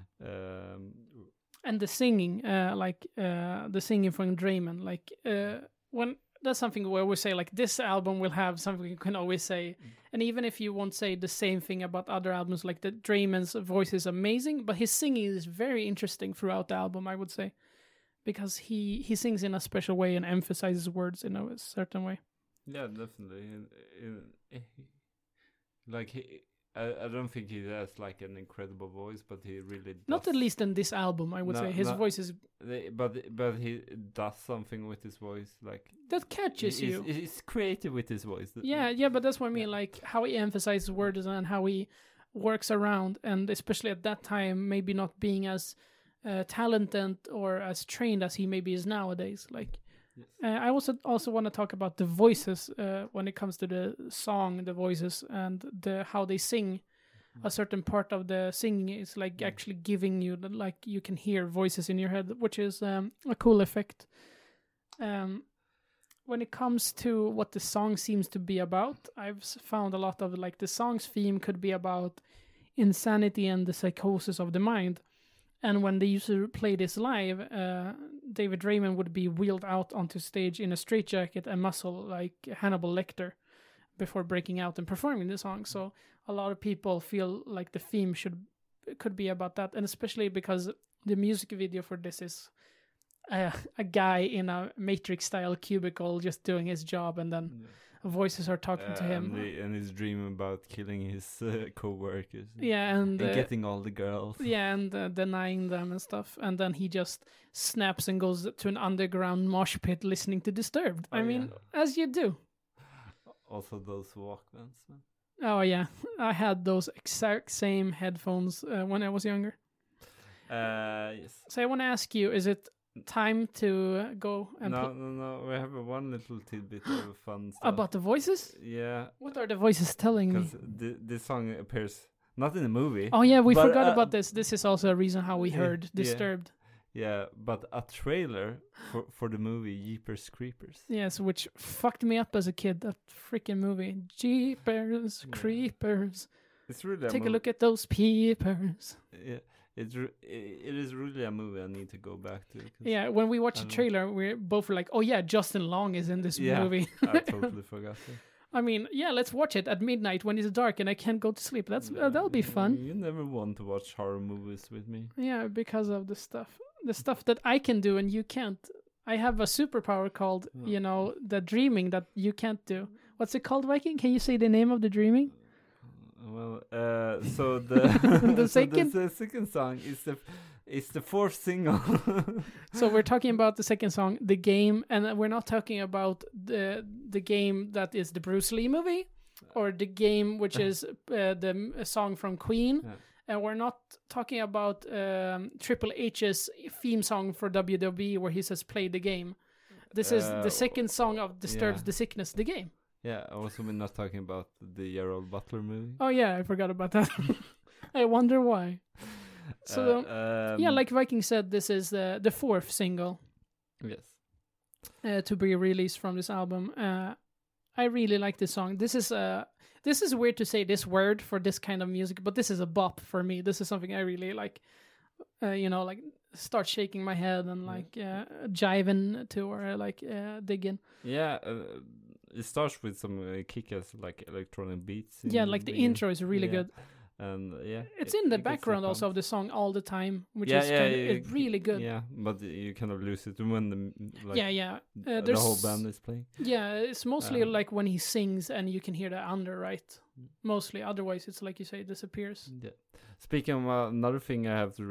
And the singing, the singing from Draymond, like when that's something where we say like this album will have something you can always say, and even if you won't say the same thing about other albums, like the Draymond's voice is amazing, but his singing is very interesting throughout the album, I would say, because he sings in a special way and emphasizes words in a certain way. Yeah, definitely. Like I don't think he has like an incredible voice, but he really does. Not at least in this album, I would say. His voice is... But he does something with his voice, like... That catches you. He's creative with his voice. Yeah, but that's what I mean, like, how he emphasizes words and how he works around, and especially at that time, maybe not being as talented or as trained as he maybe is nowadays, like... Yes. I also want to talk about the voices when it comes to the song, the voices, and how they sing. A certain part of the singing is like actually giving you like you can hear voices in your head, which is a cool effect. When it comes to what the song seems to be about, I've found a lot of like the song's theme could be about insanity and the psychosis of the mind. And when they used to play this live, David Raymond would be wheeled out onto stage in a straitjacket and muscle like Hannibal Lecter before breaking out and performing the song. So a lot of people feel like the theme could be about that, and especially because the music video for this is a guy in a Matrix-style cubicle just doing his job, and then voices are talking to him. And his dream about killing his co-workers. Yeah, and getting all the girls. Yeah, and denying them and stuff. And then he just snaps and goes to an underground mosh pit listening to Disturbed. I mean, as you do. Also those Walkmans, man. Oh, yeah. I had those exact same headphones when I was younger. Yes. So I want to ask you, is it time to go and No. We have one little tidbit of fun stuff. About the voices? Yeah. What are the voices telling me? Because this song appears not in the movie. Oh yeah, we forgot about this. This is also a reason how we heard Disturbed. Yeah, but a trailer for the movie Jeepers Creepers. Yes, which fucked me up as a kid. That freaking movie, Jeepers Creepers. It's really take a look at those peepers. Yeah. It is really a movie I need to go back to. Yeah, when we watched the trailer, we both were like, "Oh yeah, Justin Long is in this movie." I totally forgot it. I mean, yeah, let's watch it at midnight when it's dark and I can't go to sleep. That'll be fun. You never want to watch horror movies with me. Yeah, because of the stuff that I can do and you can't. I have a superpower called, the dreaming that you can't do. What's it called, Viking? Can you say the name of the dreaming? Well, so the the second the second song is the fourth single. So we're talking about the second song, The Game, and we're not talking about the game that is the Bruce Lee movie, or The Game, which is the song from Queen, and we're not talking about Triple H's theme song for WWE, where he says "Play the game." This is the second song of Disturbs the Sickness, The Game. Yeah, also we're not talking about the Gerald Butler movie. Oh yeah, I forgot about that. I wonder why. So like Viking said, this is the fourth single. Yes. To be released from this album. I really like this song. This is weird to say this word for this kind of music, but this is a bop for me. This is something I really like. Like start shaking my head and like jiving to or like digging. Yeah. It starts with some kick-ass like electronic beats. Like the intro is really good. And it's in the background also of the song all the time, which is it's really good. Yeah, but you kind of lose it when the the whole band is playing. Yeah, it's mostly like when he sings and you can hear the under, right? Mostly, otherwise it's like you say, it disappears. Yeah. Speaking of another thing I have to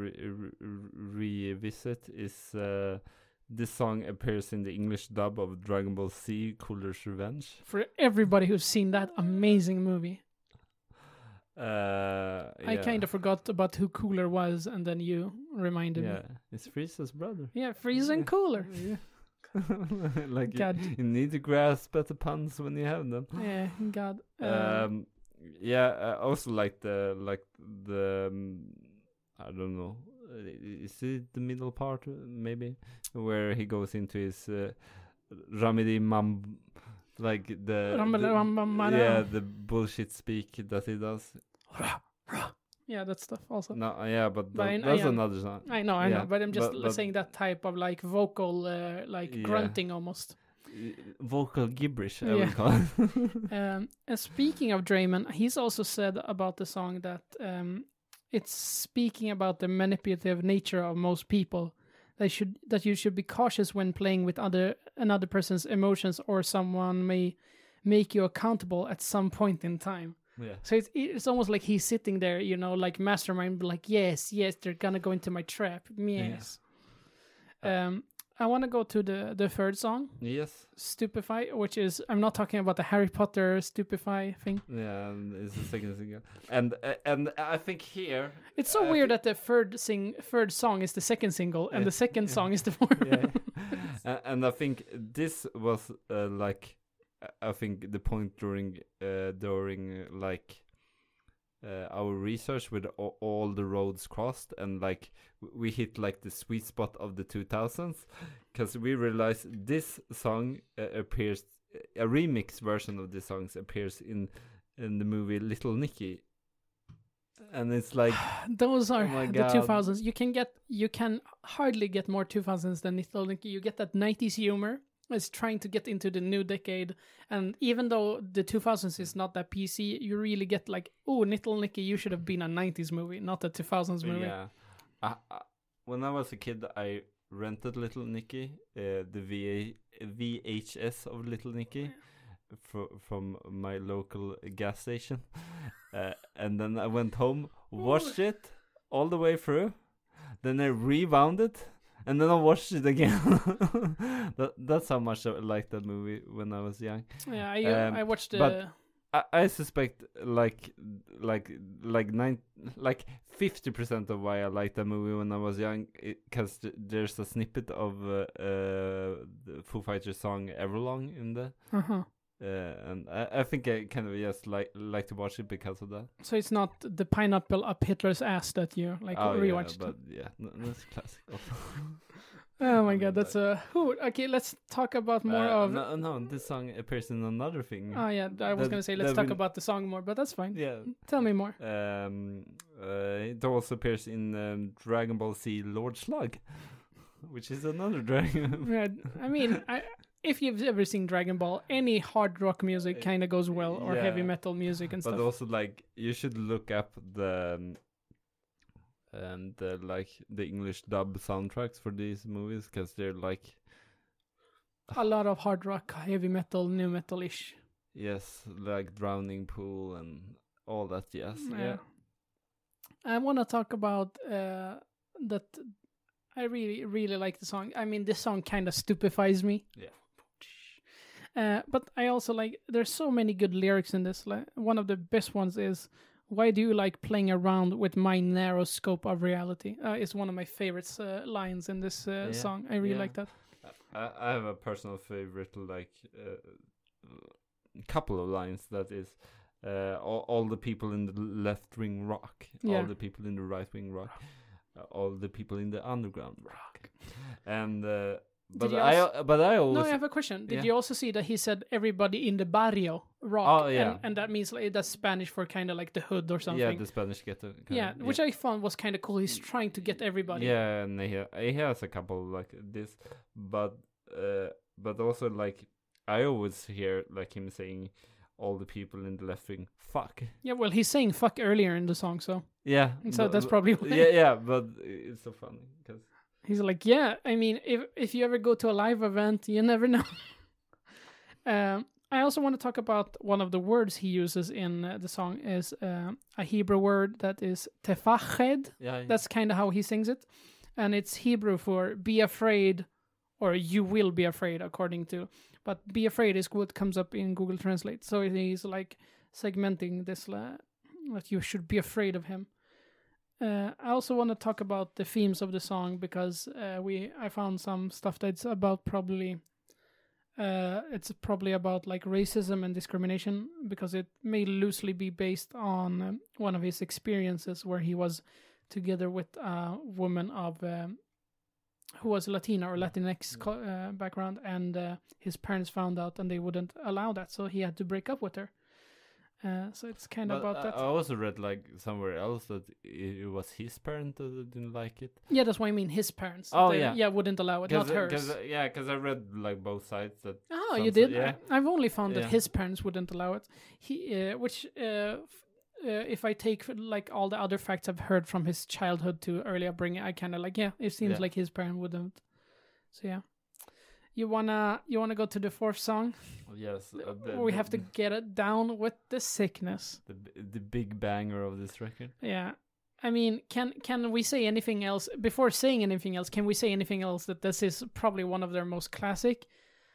revisit is this song appears in the English dub of Dragon Ball Z: Cooler's Revenge. For everybody who's seen that amazing movie. I kind of forgot about who Cooler was, and then you reminded me. Yeah, it's Frieza's brother. Yeah, Frieza and Cooler. Yeah. Like you need to grasp at the puns when you have them. Yeah, God. I also like the I don't know. Is it the middle part maybe where he goes into his Ramidi Mam, like the bullshit speak that he does. Yeah, that stuff also. No, yeah, but that's another song. I know, but I'm just saying that type of like vocal, grunting almost. Vocal gibberish, I would call it. And speaking of Drayman, he's also said about the song that it's speaking about the manipulative nature of most people. That you should be cautious when playing with another person's emotions, or someone may make you accountable at some point in time. Yeah. So it's almost like he's sitting there, you know, like mastermind, like yes, they're gonna go into my trap. Yes. I want to go to the third song, Yes. Stupefy, which is, I'm not talking about the Harry Potter Stupefy thing. Yeah, and it's the second single, and I think here It's so weird that the third song is the second single and the second song is the fourth. Yeah. And I think this was like I think the point during like our research with all the roads crossed, and like we hit like the sweet spot of the 2000s, because we realized this song appears, a remix version of this song appears in the movie Little Nicky, and it's like those are oh my the God. 2000s. You can hardly get more 2000s than Little Nicky. You get that 90s humor. It's trying to get into the new decade, and even though the 2000s is not that PC, you really get like, oh, Little Nicky, you should have been a 90s movie, not a 2000s movie. Yeah. When I was a kid, I rented Little Nicky, the VHS of Little Nicky, from my local gas station, and then I went home, watched it all the way through, then I rewound it, and then I watched it again. That's how much I liked that movie when I was young. Yeah, I watched the. But I suspect like 50% of why I liked that movie when I was young, because there's a snippet of the Foo Fighters song Everlong in there. And I think I kind of just like to watch it because of that. So it's not the pineapple up Hitler's ass that you like rewatched. Yeah, but yeah, that's classic. Oh my God, that's a okay. Let's talk about more of. No, this song appears in another thing. Oh yeah, I was gonna say let's talk about the song more, but that's fine. Yeah, tell me more. It also appears in Dragon Ball Z Lord Slug, which is another dragon. Yeah, I mean, if you've ever seen Dragon Ball, any hard rock music kind of goes well, or heavy metal music and stuff. But also, like, you should look up the English dub soundtracks for these movies, because they're like a lot of hard rock, heavy metal, new metal-ish. Yes, like Drowning Pool and all that. Yes, yeah. I want to talk about that. I really like the song. I mean, this song kind of stupefies me. Yeah. But I also like, there's so many good lyrics in this. Like, one of the best ones is, "Why do you like playing around with my narrow scope of reality?" It's one of my favorite lines in this song. I really like that. I have a personal favorite, like couple of lines. That is, all the people in the left wing rock, all the people in the right wing rock, all the people in the underground rock, and. But I always... No, I have a question. Did you also see that he said everybody in the barrio rock? Oh, yeah. And that means like, that's Spanish for kind of like the hood or something. Yeah, the Spanish ghetto. Which I found was kind of cool. He's trying to get everybody. Yeah, and he has a couple like this, but also like I always hear like him saying all the people in the left wing fuck. Yeah, well, he's saying fuck earlier in the song, so yeah. So that's probably why. Yeah, but it's so funny because. He's like, yeah, I mean, if you ever go to a live event, you never know. I also want to talk about one of the words he uses in the song is a Hebrew word that is tefached. Yeah. That's kind of how he sings it. And it's Hebrew for be afraid, or you will be afraid, according to. But be afraid is what comes up in Google Translate. So he's like segmenting this, that you should be afraid of him. I also want to talk about the themes of the song, because I found some stuff that's about it's probably about like racism and discrimination, because it may loosely be based on one of his experiences where he was together with a woman of who was Latina or Latinx background, and his parents found out and they wouldn't allow that, so he had to break up with her. So it's kind of about that. I also read like somewhere else that it was his parent that didn't like it. Yeah, that's what I mean. His parents. Oh, yeah, wouldn't allow it, not hers. Because I read like both sides. That you did? Yeah. I've only found that his parents wouldn't allow it. If I take like all the other facts I've heard from his childhood to early upbringing, I kind of like, it seems like his parent wouldn't. So You wanna go to the fourth song? Yes. We have to get it down with the sickness. The big banger of this record. Yeah. I mean, can we say anything else? Before saying anything else, can we say anything else that this is probably one of their most classic?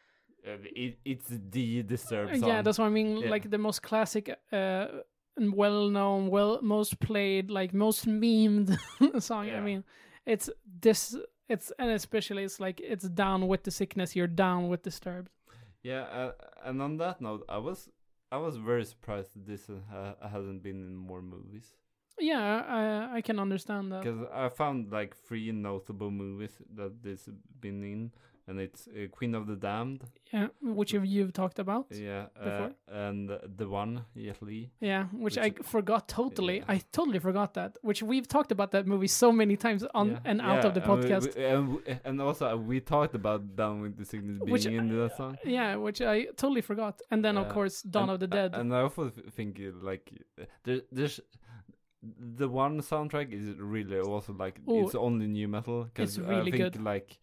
It's the Disturbed song. Yeah, that's what I mean. Yeah. Like the most classic, and well-known, most played, like most memed song. Yeah. I mean, it's this. And especially it's like it's down with the sickness. You're down with Disturbed. Yeah, and on that note, I was very surprised that this hasn't been in more movies. Yeah, I can understand that. Because I found like 3 notable movies that this been in, and it's Queen of the Damned. Yeah, which you've talked about. Yeah, before. and The One, Jet Li. Yeah, which I forgot totally. Yeah. I totally forgot that. Which we've talked about that movie so many times on and out of the podcast. And also we talked about Down with the Sickness being in that song. Yeah, which I totally forgot. And then of course Dawn of the Dead. And I also think like there's the One soundtrack is really also like it's only new metal because it's really I think good. like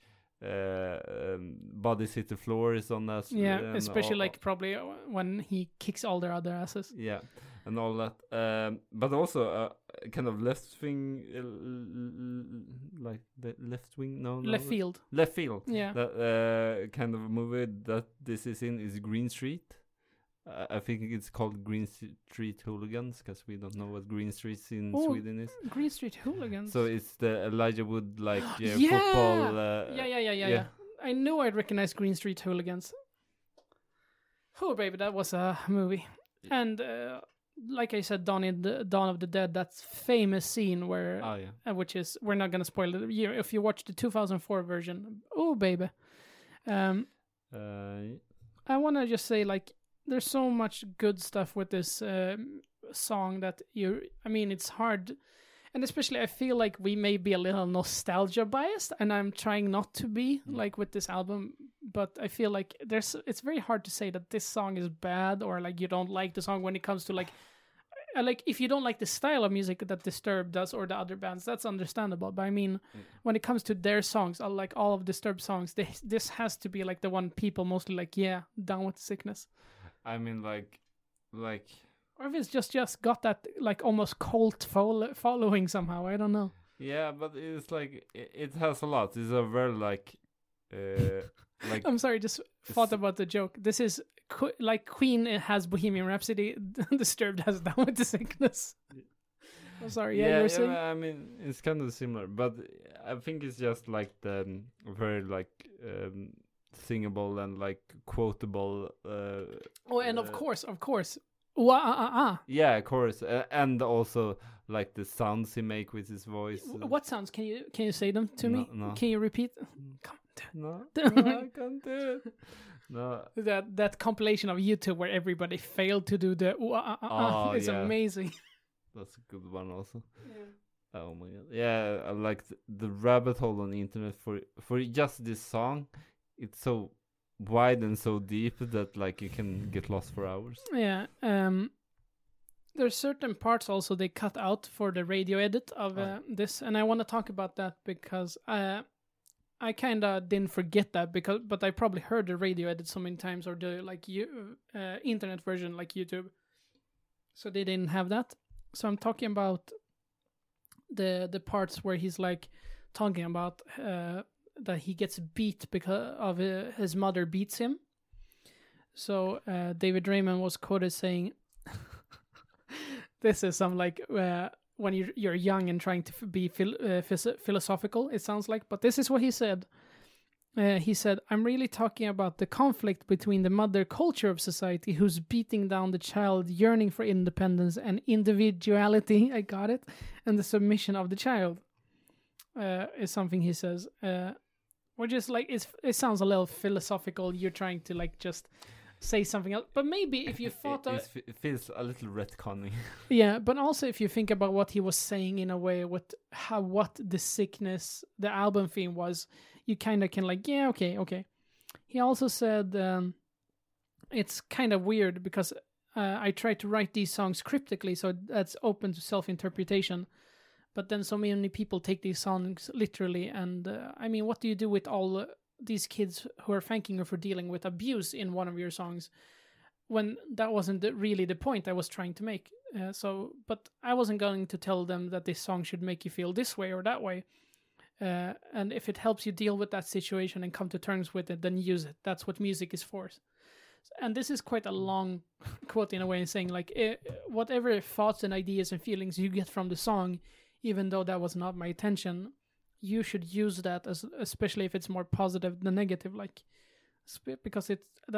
Bodies Hit the Floor is on that. Yeah, especially like probably when he kicks all their other asses. Yeah, and all that. But also kind of left wing, like the left wing. No, Left Field. Left Field. Yeah. That kind of movie that this is in is Green Street. I think it's called Green Street Hooligans because we don't know what Green Street in Sweden is. Green Street Hooligans. So it's the Elijah Wood like yeah! football. Yeah. I knew I'd recognize Green Street Hooligans. Oh baby, that was a movie. And like I said, Dawn of the Dead, that famous scene where, which is, we're not gonna spoil it. If you watch the 2004 version, oh baby. I want to just say like, there's so much good stuff with this song that it's hard. And especially I feel like we may be a little nostalgia biased, and I'm trying not to be like with this album, but I feel like it's very hard to say that this song is bad or like you don't like the song when it comes to like if you don't like the style of music that Disturbed does or the other bands, that's understandable. But I mean, when it comes to their songs, like all of Disturbed songs, this has to be like the one people mostly like, yeah, Down with the Sickness. I mean, like, or if it's just got that like almost cult following somehow. I don't know. Yeah, but it's like it has a lot. It's a very like. I'm sorry, just thought about the joke. This is like Queen has Bohemian Rhapsody, Disturbed has Down with the Sickness. I'm sorry. Yeah, you're saying. I mean, it's kind of similar, but I think it's just like the very like. Singable and like quotable. And of course. Yeah, of course, and also like the sounds he make with his voice. What sounds? Can you say them to me? No. Can you repeat? Come on, no, I can't do it. No, that compilation of YouTube where everybody failed to do the is amazing. That's a good one also. Yeah. Oh my god, yeah, I like the rabbit hole on the internet for just this song. It's so wide and so deep that like you can get lost for hours. Yeah. There's certain parts also they cut out for the radio edit of this, and I want to talk about that because I kind of didn't forget that but I probably heard the radio edit so many times or the like internet version like YouTube, so they didn't have that. So I'm talking about the parts where he's like talking about that he gets beat because of his mother beats him. So David Raymond was quoted saying, "This is some like when you're young and trying to be philosophical. It sounds like, but this is what he said. He said, "I'm really talking about the conflict between the mother culture of society, who's beating down the child yearning for independence and individuality. I got it, and the submission of the child." Is something he says. Which is like it sounds a little philosophical. You're trying to like just say something else, but maybe if you thought it feels a little retconning. Yeah, but also if you think about what he was saying in a way with what the sickness, the album theme was, you kind of can like, yeah, okay. He also said it's kind of weird because I tried to write these songs cryptically, so that's open to self-interpretation. But then so many people take these songs literally, and I mean, what do you do with all these kids who are thanking you for dealing with abuse in one of your songs, when that wasn't really the point I was trying to make. But I wasn't going to tell them that this song should make you feel this way or that way. And if it helps you deal with that situation and come to terms with it, then use it. That's what music is for. And this is quite a long quote in a way, saying like, whatever thoughts and ideas and feelings you get from the song, even though that was not my intention, you should use that, especially if it's more positive than negative, like, because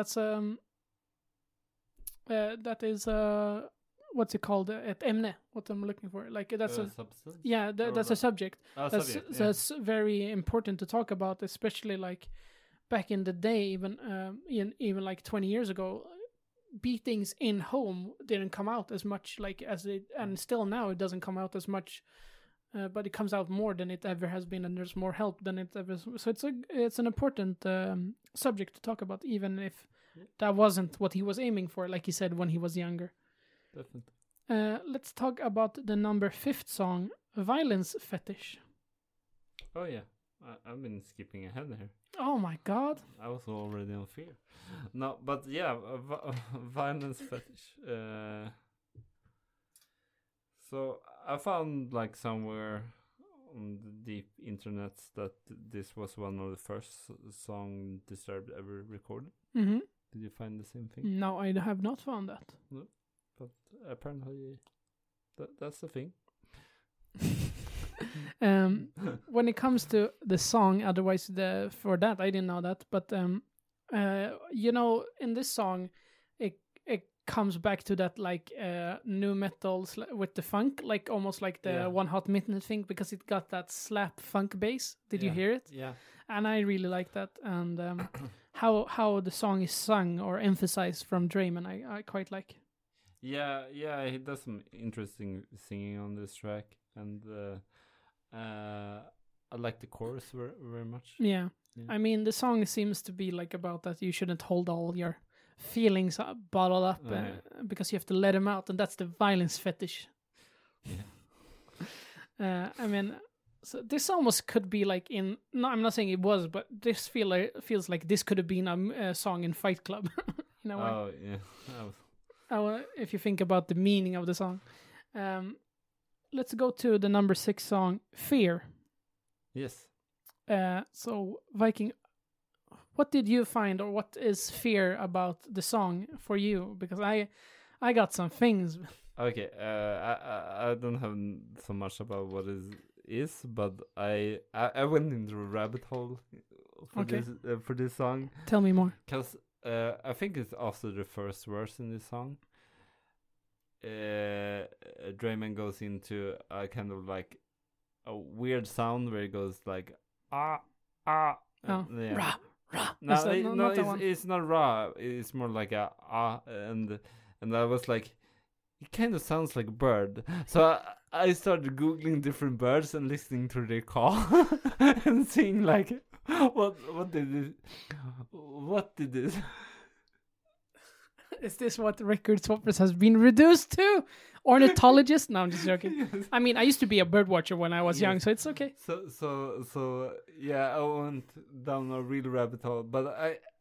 that is what's it called? Ett ämne. What I'm looking for. Like that's a substance. Yeah, that's a subject. Subject, yeah. That's very important to talk about, especially like back in the day, even like 20 years ago. Beatings in home didn't come out as much, like as it, and still now it doesn't come out as much. But it comes out more than it ever has been, and there's more help than it ever. So it's an important subject to talk about, even if that wasn't what he was aiming for, like he said when he was younger. Definitely. Let's talk about the number 5th song, "Violence Fetish." Oh yeah, I've been skipping ahead here. Oh my god! I was already on fear. No, but yeah, Violence Fetish. So I found like somewhere on the deep internets that this was one of the first song Disturbed ever recorded. Mm-hmm. Did you find the same thing? No, I have not found that. No, but apparently that's the thing. When it comes to the song, otherwise for that I didn't know that, but in this song it comes back to that like new metal with the funk, like almost like the One Hot Minute thing, because it got that slap funk bass. Did you hear it? Yeah. And I really like that, and how the song is sung or emphasized from Draiman, I quite like. Yeah, he does some interesting singing on this track, and I like the chorus very much. Yeah. I mean, the song seems to be like about that you shouldn't hold all your feelings bottled up because you have to let them out, and that's the violence fetish. Yeah. I mean, so this almost could be like in. No, I'm not saying it was, but this feels like this could have been a song in Fight Club. In a way. Oh yeah. If you think about the meaning of the song. Let's go to the number 6 song, "Fear." Yes. So Viking, what did you find, or what is fear about the song for you? Because I got some things. Okay. I don't have so much about what is, but I went into a rabbit hole for this song. Tell me more. Because I think it's after the first verse in this song. Draiman goes into a kind of like a weird sound where it goes like Oh. yeah. Rah, rah. No, it's not raw. It's more like a and I was like, it kind of sounds like a bird. So I started googling different birds and listening to their call and seeing like what did this. Is this what Record Swappers has been reduced to? Ornithologist? No, I'm just joking. Yes. I mean, I used to be a bird watcher when I was young, so it's okay. So yeah, I went down a real rabbit hole, but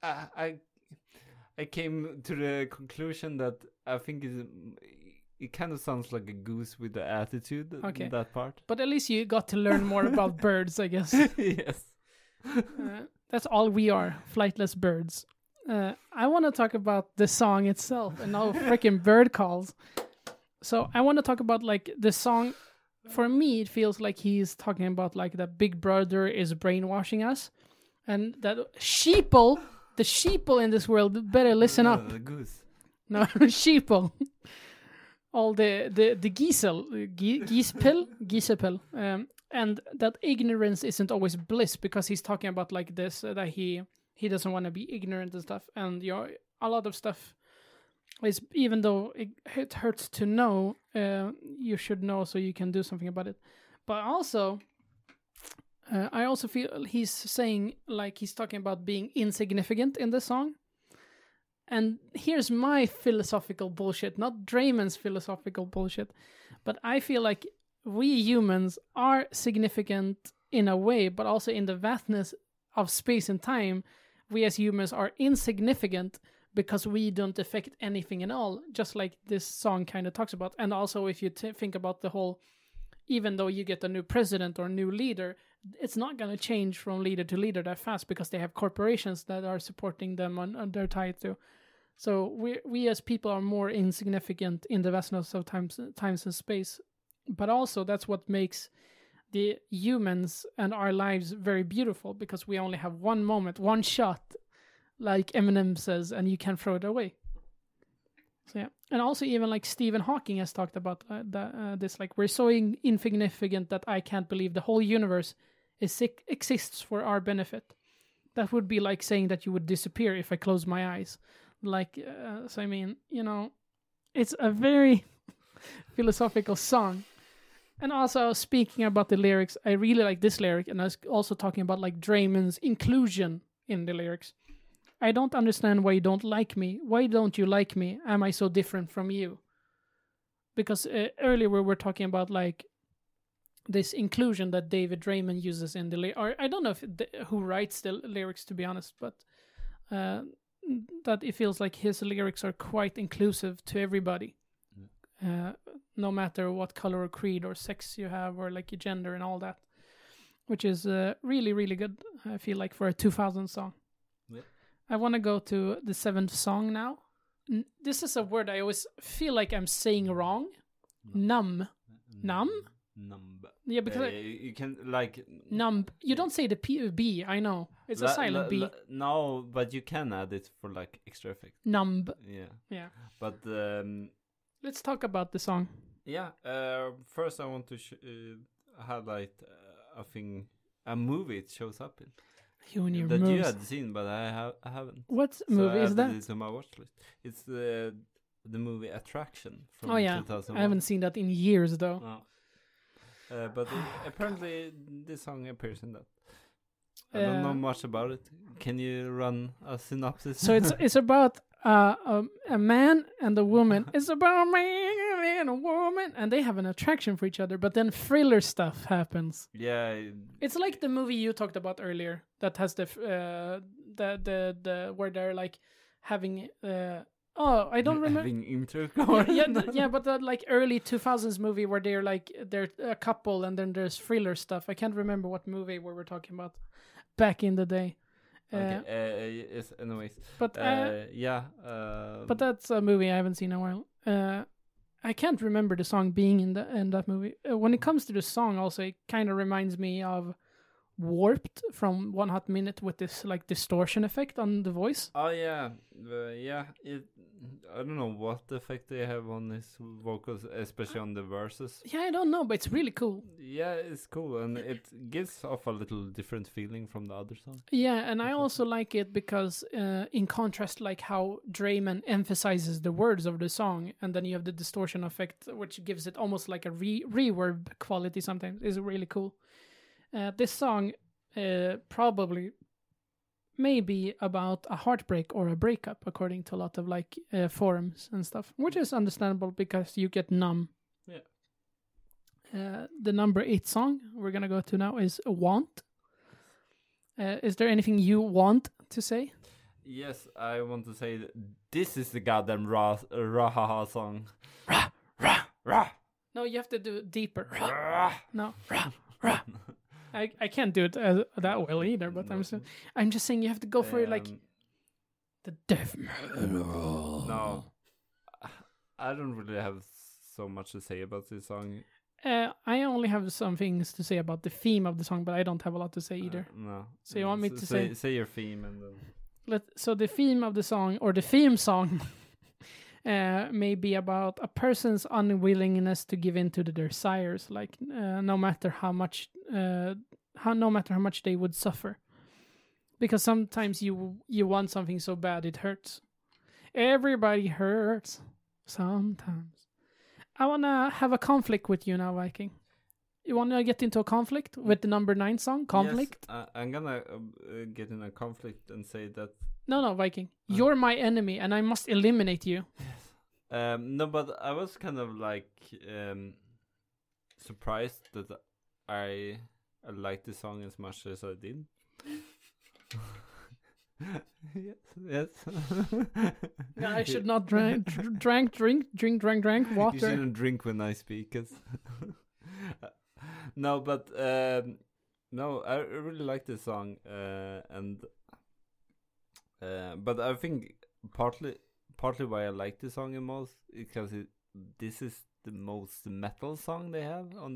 I came to the conclusion that I think it kind of sounds like a goose with the attitude. Okay. That part. But at least you got to learn more about birds, I guess. Yes. That's all we are, flightless birds. I want to talk about the song itself and no freaking bird calls. So I want to talk about like the song. For me, it feels like he's talking about like that Big Brother is brainwashing us, and that the sheeple in this world better listen up. The goose. No, sheeple. All the Giesepel, and that ignorance isn't always bliss, because he's talking about like this that he doesn't want to be ignorant and stuff, and a lot of stuff is, even though it hurts to know, you should know so you can do something about it. But also, I also feel he's saying like he's talking about being insignificant in the song. And here's my philosophical bullshit, not Draiman's philosophical bullshit, but I feel like we humans are significant in a way, but also in the vastness of space and time, we as humans are insignificant because we don't affect anything at all, just like this song kind of talks about. And also, if you think about the whole, even though you get a new president or a new leader, it's not going to change from leader to leader that fast because they have corporations that are supporting them and they're tied to. So we as people are more insignificant in the vastness of times and space. But also, that's what makes the humans and our lives very beautiful, because we only have one moment, one shot, like Eminem says, and you can throw it away. So yeah, and also even like Stephen Hawking has talked about this, like, we're so insignificant that I can't believe the whole universe exists for our benefit. That would be like saying that you would disappear if I close my eyes. Like, so I mean, you know, it's a very philosophical song. And also, speaking about the lyrics, I really like this lyric, and I was also talking about like Draymond's inclusion in the lyrics. I don't understand why you don't like me. Why don't you like me? Am I so different from you? Because earlier we were talking about like this inclusion that David Draymond uses in the lyrics. Or I don't know who writes the lyrics, to be honest, but that it feels like his lyrics are quite inclusive to everybody. No matter what color or creed or sex you have, or like your gender and all that, which is really, really good, I feel like, for a 2000 song. Yeah. I want to go to the 7th song now. This is a word I always feel like I'm saying wrong. Numb. Numb? Numb. Yeah, because you can like... Numb. You don't say the B, I know. It's a silent B. No, but you can add it for like extra effect. Numb. Yeah. But... let's talk about the song. Yeah. First, I want to highlight a movie it shows up in. You and your that moves. You had seen, but I haven't. What movie is that? It's on my watch list. It's the movie Attraction from 2001. I haven't seen that in years though. No. But apparently this song appears in that. I don't know much about it. Can you run a synopsis? So it's about a man and a woman. It's about a man and a woman, and they have an attraction for each other. But then thriller stuff happens. Yeah, it's like the movie you talked about earlier that has the where they're like having I don't remember having intercourse. yeah, but that like early 2000s movie where they're a couple and then there's thriller stuff. I can't remember what movie we were talking about back in the day. Yes, anyways. But but that's a movie I haven't seen in a while. I can't remember the song being in that movie. When it comes to the song, also it kind of reminds me of Warped from One Hot Minute with this like distortion effect on the voice. Oh yeah, I don't know what effect they have on his vocals, especially on the verses. Yeah, I don't know, but it's really cool. Yeah, it's cool, and it gives off a little different feeling from the other song. Yeah, and I also like it because, in contrast, like how Drayman emphasizes the words of the song, and then you have the distortion effect, which gives it almost like a reverb quality. Sometimes is really cool. This song probably maybe about a heartbreak or a breakup, according to a lot of like forums and stuff, which is understandable because you get numb. Yeah. The number 8 song we're gonna go to now is Want. Is there anything you want to say? Yes, I want to say that this is the goddamn Rahaha song. Rah, rah, rah. No, you have to do it deeper. Rah. No, rah, rah. I can't do it that well either, but I'm just saying you have to go for it like the death metal. No, I don't really have so much to say about this song. I only have some things to say about the theme of the song, but I don't have a lot to say either. No. So you want me to say your theme and then... So the theme of the song, or the theme song, may be about a person's unwillingness to give in to their desires, like no matter how much they would suffer, because sometimes you want something so bad it hurts. Everybody hurts sometimes. I wanna have a conflict with you now, Viking. You wanna get into a conflict with the number 9 song, Conflict? Yes, I'm gonna get in a conflict and say that... No, Viking. You're my enemy and I must eliminate you. Yes. No, but I was kind of like surprised that I liked the song as much as I did. Yes. Yeah, I should not drink water. You shouldn't drink when I speak. No, but no, I really like this song, and but I think partly why I like this song the most is because this is the most metal song they have on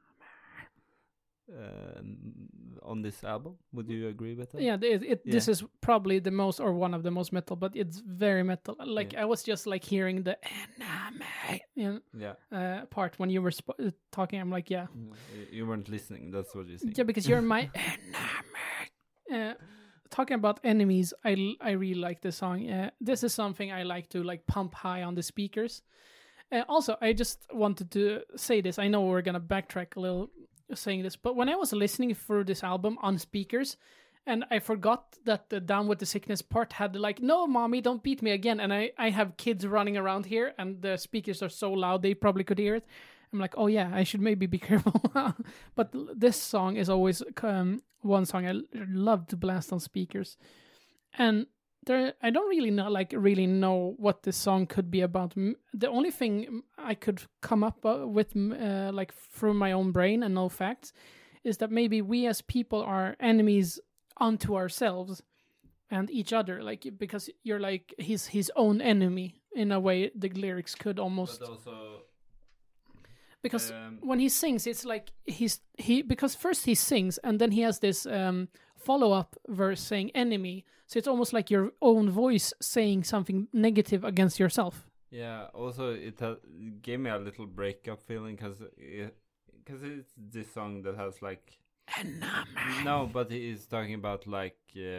this album. Would you agree with that? Yeah, this is probably the most or one of the most metal, but it's very metal. Like I was just like hearing the part when you were talking. I'm like, yeah. You weren't listening. That's what you saying. Yeah, because you're my talking about enemies, I really like this song. This is something I like to like pump high on the speakers. Also, I just wanted to say this. I know we're gonna backtrack a little saying this, but when I was listening through this album on speakers, and I forgot that the Down with the Sickness part had like, no, mommy, don't beat me again. And I have kids running around here, and the speakers are so loud they probably could hear it. I'm like, oh yeah, I should maybe be careful. But this song is always one song I love to blast on speakers, and I don't really know what this song could be about. The only thing I could come up with, like through my own brain and no facts, is that maybe we as people are enemies unto ourselves and each other. Like because you're like his own enemy in a way. The lyrics could almost. But also. Because when he sings, it's like because first he sings and then he has this follow-up verse saying enemy. So it's almost like your own voice saying something negative against yourself. Yeah, also it gave me a little breakup feeling because it's this song that has like... No, but he is talking about like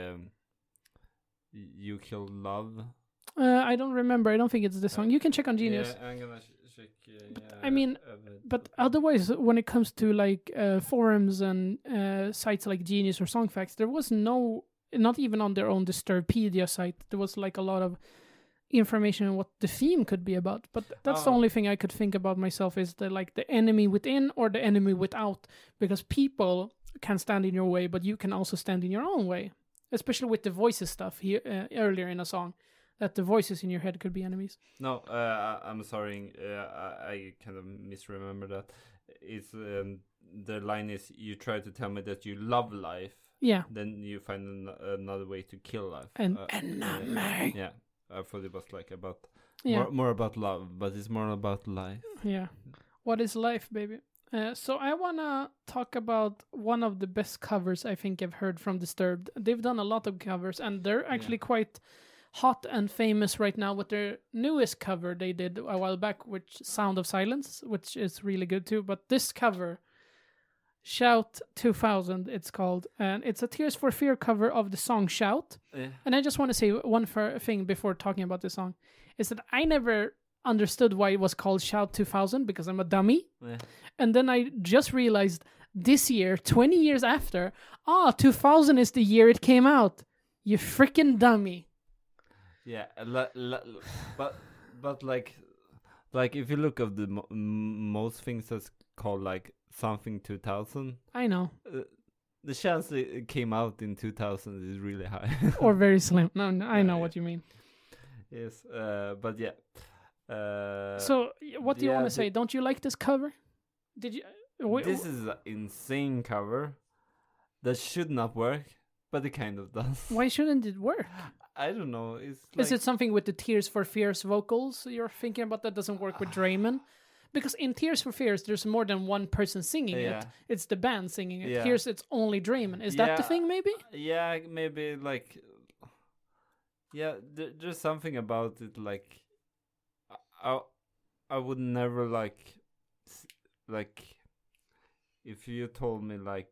you killed love. I don't remember. I don't think it's this song. You can check on Genius. Yeah, I'm gonna check. I mean, but otherwise, when it comes to like forums and sites like Genius or Songfacts, there was not even on their own Disturbpedia site, there was like a lot of information on what the theme could be about. But that's the only thing I could think about myself is the enemy within or the enemy without, because people can stand in your way, but you can also stand in your own way, especially with the voices stuff here earlier in a song. That the voices in your head could be enemies. No, I'm sorry. I kind of misremember that. It's the line is, you try to tell me that you love life. Yeah. Then you find another way to kill life. And enemy. Yeah. I thought it was like about Yeah. more about love, but it's more about life. Yeah. What is life, baby? So I want to talk about one of the best covers I think I've heard from Disturbed. They've done a lot of covers, and they're actually quite hot and famous right now with their newest cover they did a while back, which Sound of Silence, which is really good too. But this cover, Shout 2000, it's called, and it's a Tears for Fear cover of the song Shout. Yeah. And I just want to say one thing before talking about this song, is that I never understood why it was called Shout 2000 because I'm a dummy. Yeah. And then I just realized this year, 20 years after, 2000 is the year it came out. You freaking dummy. Yeah, but like if you look at the most things that's called like something 2000, I know the chance it came out in 2000 is really high, or very slim. No, I know what you mean. Yes, but yeah. So what do you want to say? Don't you like this cover? Did you? This is an insane cover that should not work, but it kind of does. Why shouldn't it work? I don't know. Is it something with the Tears for Fears vocals you're thinking about that doesn't work with Draiman? Because in Tears for Fears, there's more than one person singing it. It's the band singing it. Here, it's only Draiman. Is that the thing, maybe? Yeah, maybe, like... Yeah, there's something about it, like... I would never, like... If you told me, like...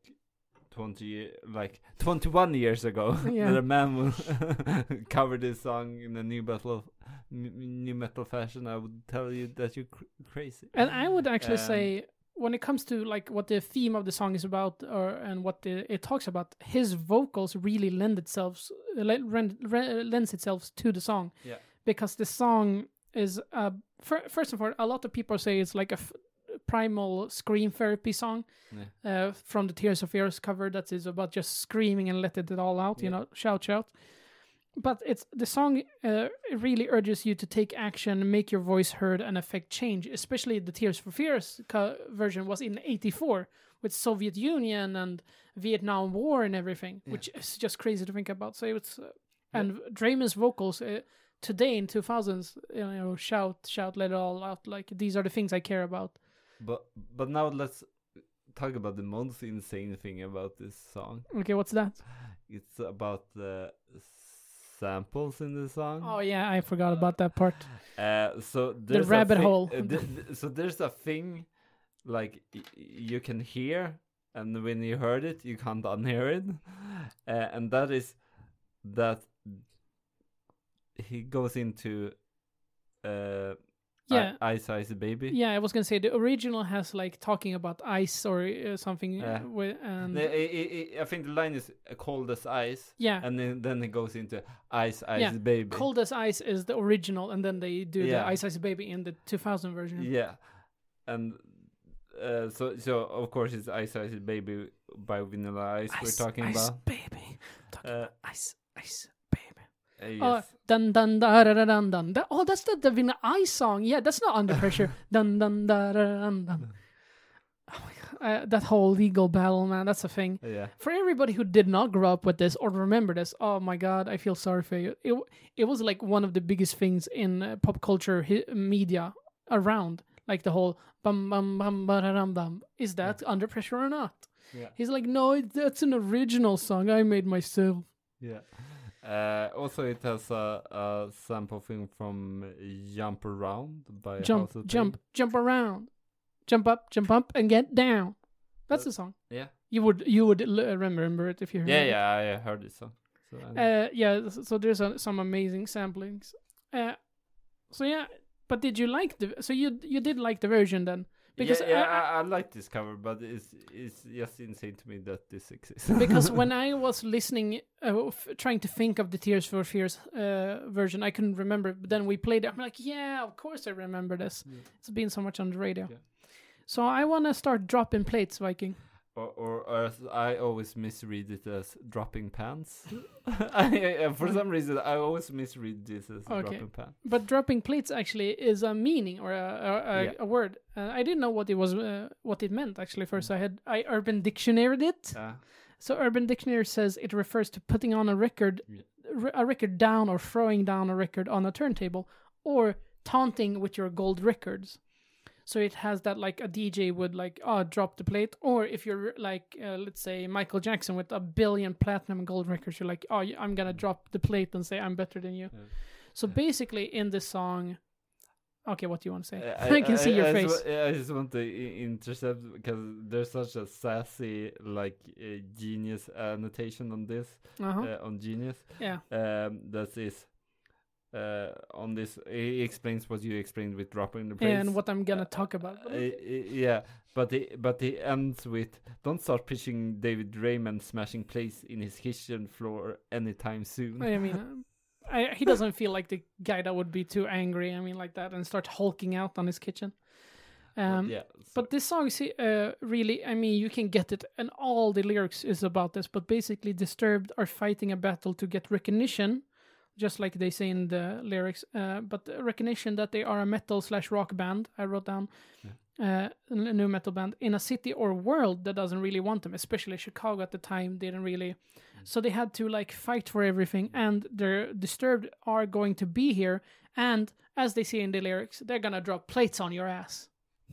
21 years ago that a man will cover this song in a new metal fashion, I would tell you that you're crazy. And I would actually say, when it comes to like what the theme of the song is about, and what it talks about, his vocals really lends itself to the song. Yeah. Because the song is first of all, a lot of people say it's like a primal scream therapy song Yeah. from the Tears for Fears cover that is about just screaming and letting it all out, shout. But the song it really urges you to take action, make your voice heard, and affect change. Especially the Tears for Fears version was in '84 with Soviet Union and Vietnam War and everything, which is just crazy to think about. So it's and Draiman's vocals today in 2000s, shout, let it all out. Like these are the things I care about. But now let's talk about the most insane thing about this song. Okay, what's that? It's about the samples in the song. Oh yeah, I forgot about that part. So there's the rabbit hole. So there's a thing like you can hear, and when you heard it, you can't unhear it, and that is that he goes into Ice Ice Baby. Yeah, I was gonna say the original has like talking about ice or something. I think the line is cold as ice. Yeah, and then it goes into Ice Ice Baby. Cold as Ice is the original, and then they do the Ice Ice Baby in the 2000 version. Yeah, and so of course it's Ice Ice Baby by Vanilla Ice we're talking ice about. Baby. Ice Ice Baby. Yes. Dun dun da da da dun dun. That's the Vanilla Ice song. Yeah, that's not Under Pressure. Dun dun da da dun dun. Oh my God. That whole legal battle, man, that's a thing. Yeah. For everybody who did not grow up with this or remember this, oh my God, I feel sorry for you. It was like one of the biggest things in pop culture media around. Like the whole bum bum bum ba da dum bum. Is that Under Pressure or not? Yeah. He's like, no, that's an original song I made myself. Yeah. Also, it has a sample thing from "Jump Around" by House of Pain. Jump around, jump up, and get down. That's the song. Yeah, you would remember it if you heard it. Yeah, I heard this song. So there's some amazing samplings. So yeah, but did you like so you did like the version then? Because I like this cover, but it's just insane to me that this exists. Because when I was listening, trying to think of the Tears for Fears version, I couldn't remember. But then we played it. I'm like, yeah, of course I remember this. Yeah. It's been so much on the radio. Yeah. So I want to start dropping plates, Viking. Or as I always misread it as dropping pants. For some reason, I always misread this as dropping pants. But dropping plates actually is a meaning or a word. I didn't know what it was, what it meant actually. First, I Urban Dictionary'd it. So Urban Dictionary says it refers to putting on a record down or throwing down a record on a turntable, or taunting with your gold records. So it has that like a DJ would like, drop the plate. Or if you're like, let's say Michael Jackson with 1 billion platinum and gold records, you're like, I'm going to drop the plate and say I'm better than you. Yeah. So basically in this song, okay, what do you want to say? I can see your face. I just want to intercept because there's such a sassy like genius annotation on this, on Genius. Yeah. That is... on this, he explains what you explained with dropping the plates. And what I'm gonna talk about. But he ends with, "Don't start pitching David Draiman smashing plates in his kitchen floor anytime soon." I mean, he doesn't feel like the guy that would be too angry. I mean, like that, and start hulking out on his kitchen. But this song is really, I mean, you can get it, and all the lyrics is about this. But basically, Disturbed are fighting a battle to get recognition. Just like they say in the lyrics, but recognition that they are a metal/rock band. I wrote down a new metal band in a city or world that doesn't really want them, especially Chicago at the time didn't really. So they had to like fight for everything, and they're Disturbed are going to be here, and as they say in the lyrics, they're gonna drop plates on your ass.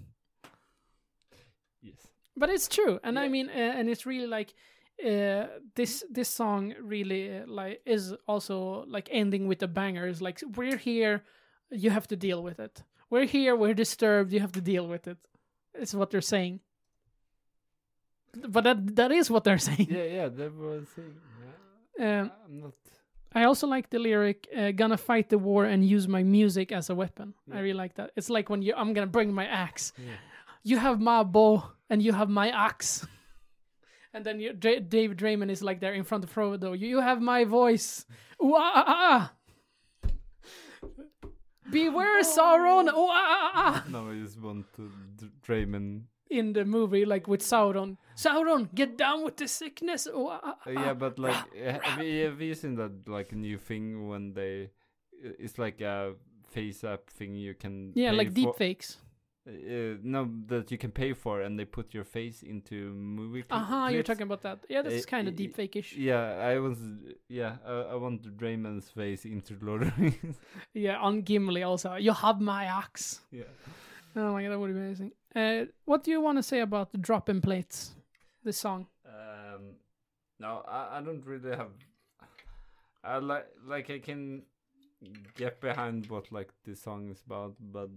Yes, but it's true, and I mean, and it's really like. This song really like is also like ending with a banger. It's like, we're here, you have to deal with it. We're here, we're Disturbed, you have to deal with it. It's what they're saying. But that is what they're saying. Yeah, they were saying. Yeah. I'm not. I also like the lyric, "Gonna fight the war and use my music as a weapon." Yeah. I really like that. It's like when I'm gonna bring my axe. Yeah. You have my bow and you have my axe. And then David Draiman is like there in front of Frodo. You have my voice. Ooh, ah, ah, ah. Beware Sauron! Oh, ah, ah, ah. No, I just want Draymond. In the movie, like with Sauron. Sauron, get down with the sickness! Oh, ah, ah, ah. Yeah, but like, have you seen that like new thing when it's like a face app thing you can Yeah, pay like for? deep fakes. No, that you can pay for, and they put your face into movie clips. You're talking about that. Yeah, that's kind of deep fake-ish. Yeah, I want Draymond's face into Lord of the Rings. Yeah, on Gimli also. You have my axe. Yeah. Oh my god, that would be amazing. What do you want to say about the Dropping Plates, this song? No, I don't really have. I like I can get behind what like this song is about, but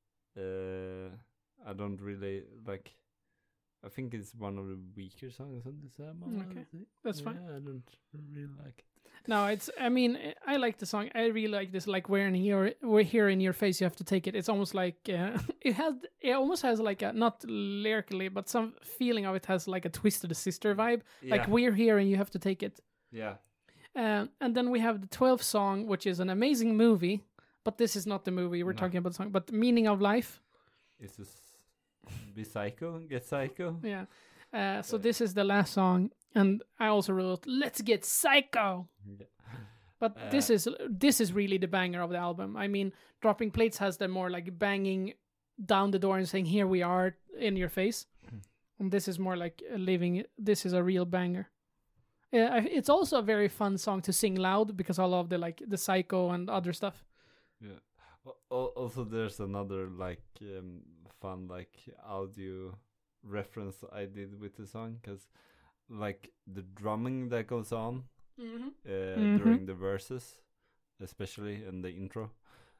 I don't really like. I think it's one of the weaker songs on this album. Okay, that's fine. I don't really like it. No, it's. I mean, I like the song. I really like this. Like, we're here in your face. You have to take it. It's almost like it almost has like a, not lyrically, but some feeling of it has like a Twisted Sister vibe. Yeah. Like, we're here and you have to take it. Yeah. And then we have the 12th song, which is an amazing movie, but this is not the movie we're talking about. The song, but Meaning of Life. Is this be psycho? Get psycho? Yeah. So this is the last song, and I also wrote "Let's Get Psycho." Yeah. But this is really the banger of the album. I mean, Dropping Plates has the more like banging down the door and saying, "Here we are in your face," and this is more like living. This is a real banger. It's also a very fun song to sing loud because I love the psycho and other stuff. Yeah. Also, there's another like fun like audio reference I did with the song, because like the drumming that goes on during the verses, especially in the intro,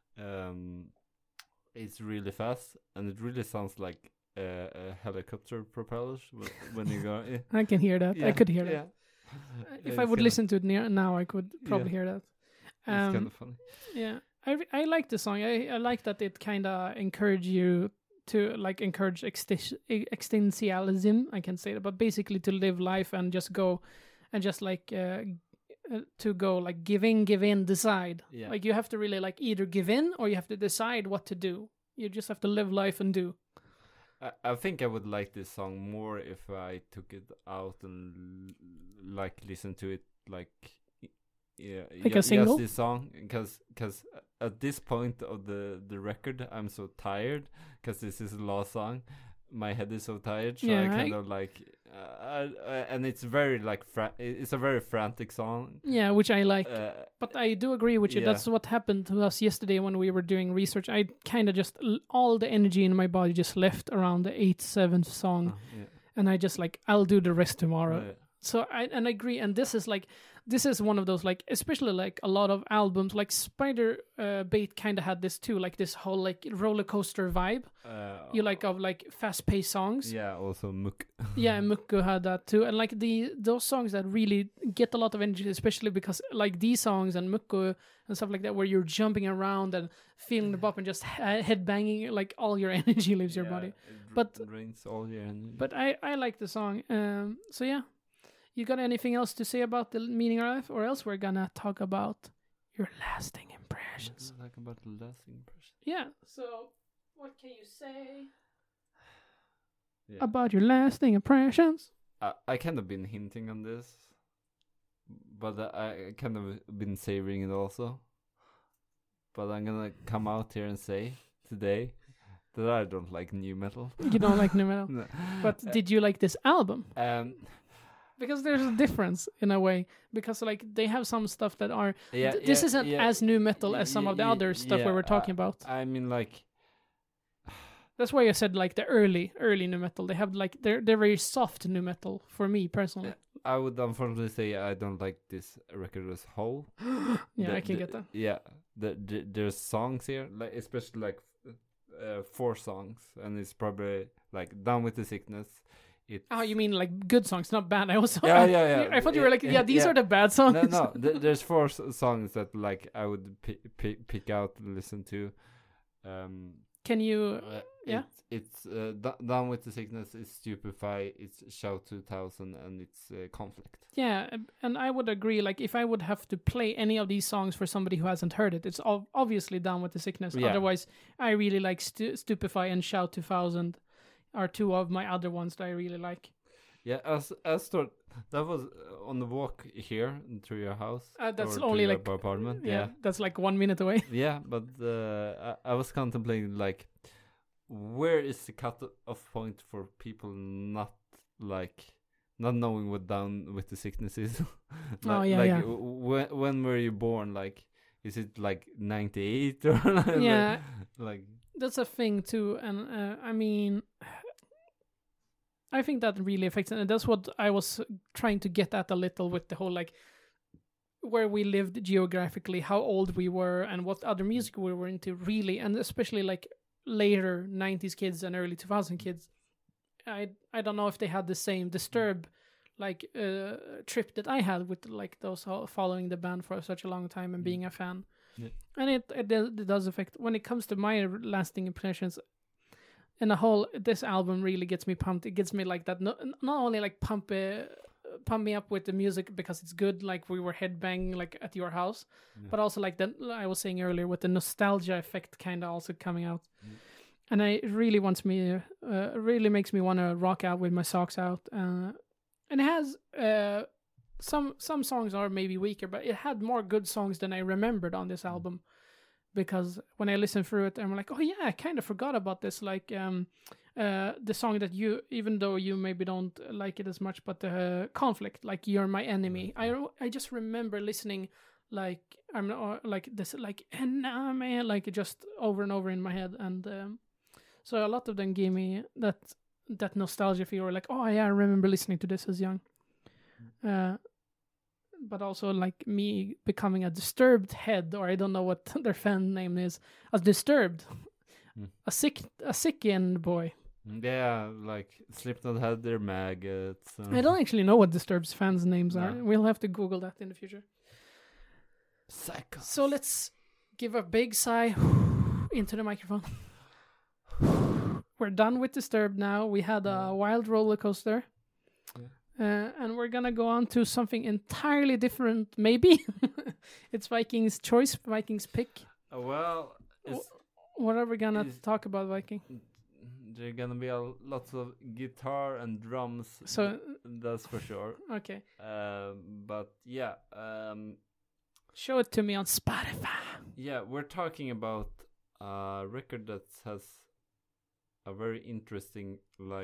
it's really fast, and it really sounds like a helicopter propellers when you go. I can hear that. Yeah, I could hear that. Yeah. If I would listen to it now, I could probably hear that. It's kind of funny. Yeah, I like the song. I like that it kind of encourage you to like encourage existentialism. I can say that, but basically to live life and just go and just like to go like give in, decide. Yeah. Like you have to really like either give in or you have to decide what to do. You just have to live life and do. I think I would like this song more if I took it out and like listen to it like like a single. Yes, this song, because at this point of the record I'm so tired because this is the last song. My head is so tired, so I kind of like and it's very like it's a very frantic song. Yeah, which I like. But I do agree with you. Yeah. That's what happened to us yesterday when we were doing research. I kind of just all the energy in my body just left around the 8th-7th song, and I just like I'll do the rest tomorrow. Yeah. So I agree, and this is one of those like especially like a lot of albums like Spider Bait kind of had this too, like this whole like roller coaster vibe. You like of like fast paced songs. Yeah, also Muk. Yeah, Mukku had that too, and like those songs that really get a lot of energy, especially because like these songs and Mukku and stuff like that, where you're jumping around and feeling the bop and just head banging, like all your energy leaves your body. But drains all your energy. But I like the song. So yeah. You got anything else to say about the Meaning of Life, or else we're gonna talk about your lasting impressions? Talk about the lasting impressions. Yeah. So, what can you say about your lasting impressions? I kind of been hinting on this, but I kind of been savoring it also. But I'm gonna come out here and say today that I don't like new metal. You don't like new metal, No. But did you like this album? Because there's a difference in a way, because like they have some stuff that are this isn't as new metal as some of the other stuff we were talking about. I mean, like that's why I said like the early new metal. They have like they're very soft new metal for me personally. I would unfortunately say I don't like this record as whole. Yeah, I can get that. Yeah, there's songs here, like especially like 4 songs, and it's probably like Down with the Sickness. Oh, you mean like good songs, not bad? I also yeah. I thought you were like, these are the bad songs. No. There's 4 songs that like I would pick out and listen to. Can you? Yeah. It's Down with the Sickness, it's Stupefy, it's Shout 2000, and it's Conflict. Yeah, and I would agree. Like, if I would have to play any of these songs for somebody who hasn't heard it, it's obviously Down with the Sickness. Yeah. Otherwise, I really like Stupefy and Shout 2000 are two of my other ones that I really like. Yeah, as thought that was on the walk here through your house. That's or only to your like apartment. Yeah, that's like 1 minute away. Yeah, but I was contemplating like, where is the cut-off point for people not knowing what Down with the Sickness is? When were you born? Like, is it like 98 or Yeah, like that's a thing too. And I mean, I think that really affects it, and that's what I was trying to get at a little with the whole like where we lived geographically, how old we were, and what other music we were into really, and especially like later 90s kids and early 2000 kids. I don't know if they had the same Disturbed like trip that I had with like those following the band for such a long time and being a fan. Yeah. And it does affect when it comes to my lasting impressions. In a whole, this album really gets me pumped. It gets me like that. Not only like pump me up with the music because it's good, like we were headbanging like at your house, but also like that I was saying earlier with the nostalgia effect kind of also coming out. And it really really makes me want to rock out with my socks out. And it has some songs are maybe weaker, but it had more good songs than I remembered on this album. Because when I listen through it, I'm like, oh yeah, I kind of forgot about this. Like the song that you, even though you maybe don't like it as much, but the Conflict, like You're My Enemy. I just remember listening like I'm like this, like enemy, like just over and over in my head, and so a lot of them gave me that nostalgia feel. Like, oh yeah, I remember listening to this as young. But also like me becoming a Disturbed head, or I don't know what their fan name is, as Disturbed, a sick-in boy. Yeah, like Slipknot had their maggots. I don't actually know what Disturbed's fans' names are. No. We'll have to Google that in the future. Psycho. So let's give a big sigh into the microphone. We're done with Disturbed now. We had a wild roller coaster. And we're gonna go on to something entirely different, maybe. It's Viking's choice, Viking's pick. Well, what are we gonna talk about, Viking? There are gonna be lots of guitar and drums. So that's for sure. Okay. But yeah. Show it to me on Spotify. Yeah, we're talking about a record that has a very interesting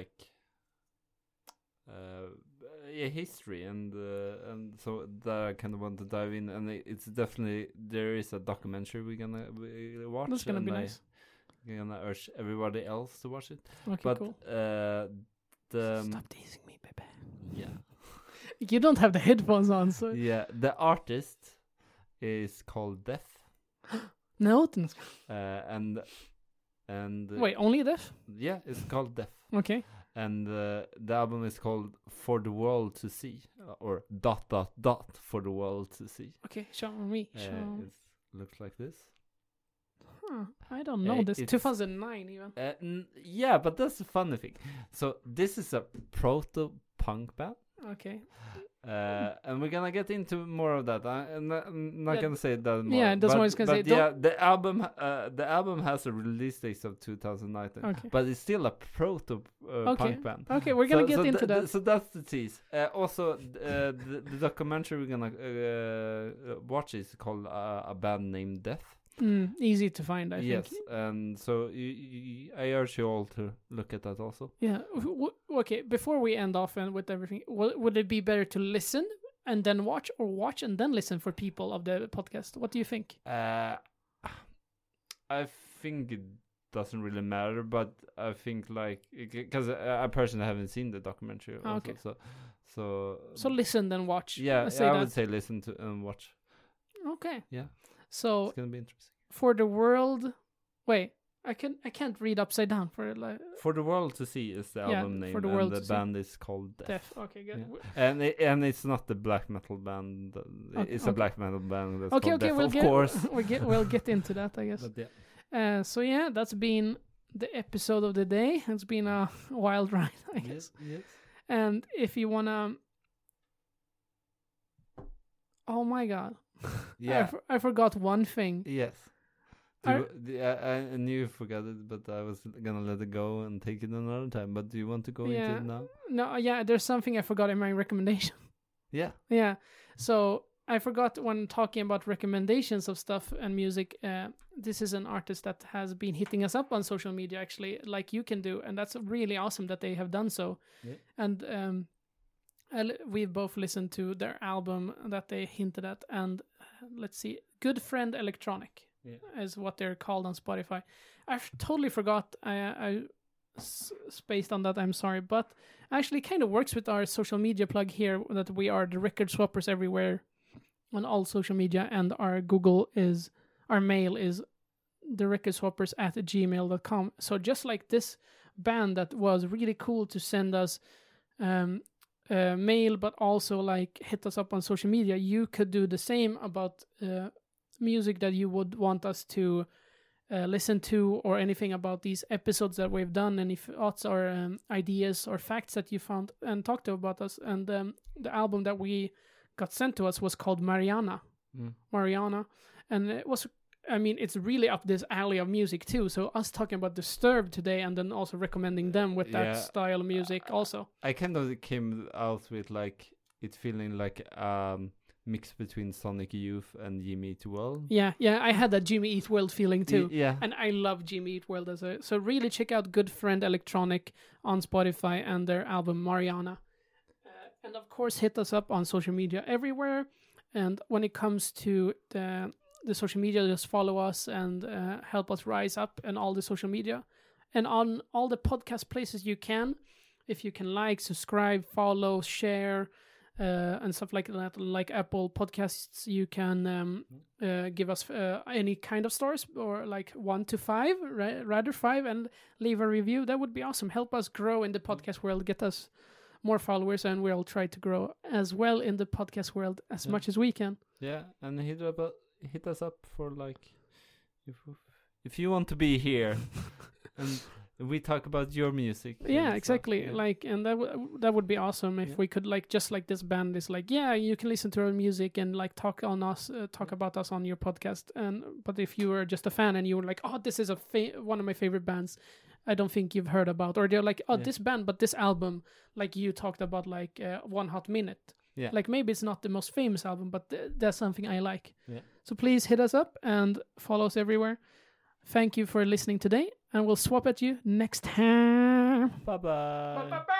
history, and so that I kind of want to dive in, and it's definitely, there is a documentary we're gonna watch. That's gonna be nice. I'm gonna urge everybody else to watch it. Okay, but cool. Stop teasing me, baby. Yeah. You don't have the headphones on, so Yeah, the artist is called Death. No, and wait, only Death? Yeah, it's called Death. Okay. And the album is called For the World to See, or ... For the World to See. Okay, show me. It looks like this. I don't know this. 2009 even. Yeah, but that's the funny thing. So this is a proto-punk band. Okay. And we're gonna get into more of that. I'm not gonna say that more. Yeah, that's what I was gonna say. Yeah, the album has a release date of 2019. Okay. But it's still a punk band. Okay, we're gonna get into that. So that's the tease. Also, the documentary we're gonna watch is called A Band Named Death. Easy to find, I think. Yes, and so I urge you all to look at that also. Yeah. Okay, before we end off and with everything, would it be better to listen and then watch, or watch and then listen for people of the podcast? What do you think? I think it doesn't really matter, but I think because I personally haven't seen the documentary. Also, okay. So listen then watch. Yeah, I would say listen to and watch. Okay. Yeah. So it's gonna be interesting. For the World, wait, I can't read upside down for it. Like For the World to See is the album name, For the and World the to band is called Death. Okay, good. Yeah. And it's not the black metal band. It's a black metal band that's called Death, we'll of course. We'll get into that, I guess. But So yeah, that's been the episode of the day. It's been a wild ride, I guess. Yes. And if you wanna, oh my god, Yeah. I forgot one thing. Yes. I knew you forgot it, but I was gonna let it go and take it another time. But do you want to go into it now? No, yeah, there's something I forgot in my recommendation. Yeah. Yeah. So I forgot when talking about recommendations of stuff and music. This is an artist that has been hitting us up on social media, actually, like you can do, and that's really awesome that they have done so. Yeah. And we've both listened to their album that they hinted at, and let's see, Good Friend Electronic is what they're called on Spotify. I totally forgot. I spaced on that. I'm sorry, but actually, kind of works with our social media plug here that we are the Record Swappers everywhere on all social media, and our mail is therecordswappers@gmail.com. So just like this band that was really cool to send us mail, but also like hit us up on social media, you could do the same about music that you would want us to listen to, or anything about these episodes that we've done, any thoughts or ideas or facts that you found and talked to about us. And the album that we got sent to us was called Mariana. And it was, I mean, it's really up this alley of music too. So us talking about Disturbed today, and then also recommending them with that style of music also. I kind of came out with like it feeling like mix between Sonic Youth and Jimmy Eat World. Yeah, I had that Jimmy Eat World feeling too. Yeah. And I love Jimmy Eat World so really check out Good Friend Electronic on Spotify and their album Mariana. And of course, hit us up on social media everywhere. And when it comes to the social media, just follow us and help us rise up in all the social media. And on all the podcast places you can. If you can like, subscribe, follow, share, and stuff like that, like Apple Podcasts, you can give us any kind of stars, or like 1 to 5, rather 5, and leave a review. That would be awesome. Help us grow in the podcast world, get us more followers, and we'll try to grow as well in the podcast world as much as we can. Yeah, and hit us up for like if you want to be here and we talk about your music. Yeah, exactly. Like, and that would be awesome if we could, like, just like this band is like, yeah, you can listen to our music and like talk about us on your podcast. But if you were just a fan and you were like, oh, this is one of my favorite bands, I don't think you've heard about, or they're like, oh, this band, but this album, like you talked about, like One Hot Minute. Yeah. Like maybe it's not the most famous album, but that's something I like. Yeah. So please hit us up and follow us everywhere. Thank you for listening today, and we'll swap at you next time. Bye-bye.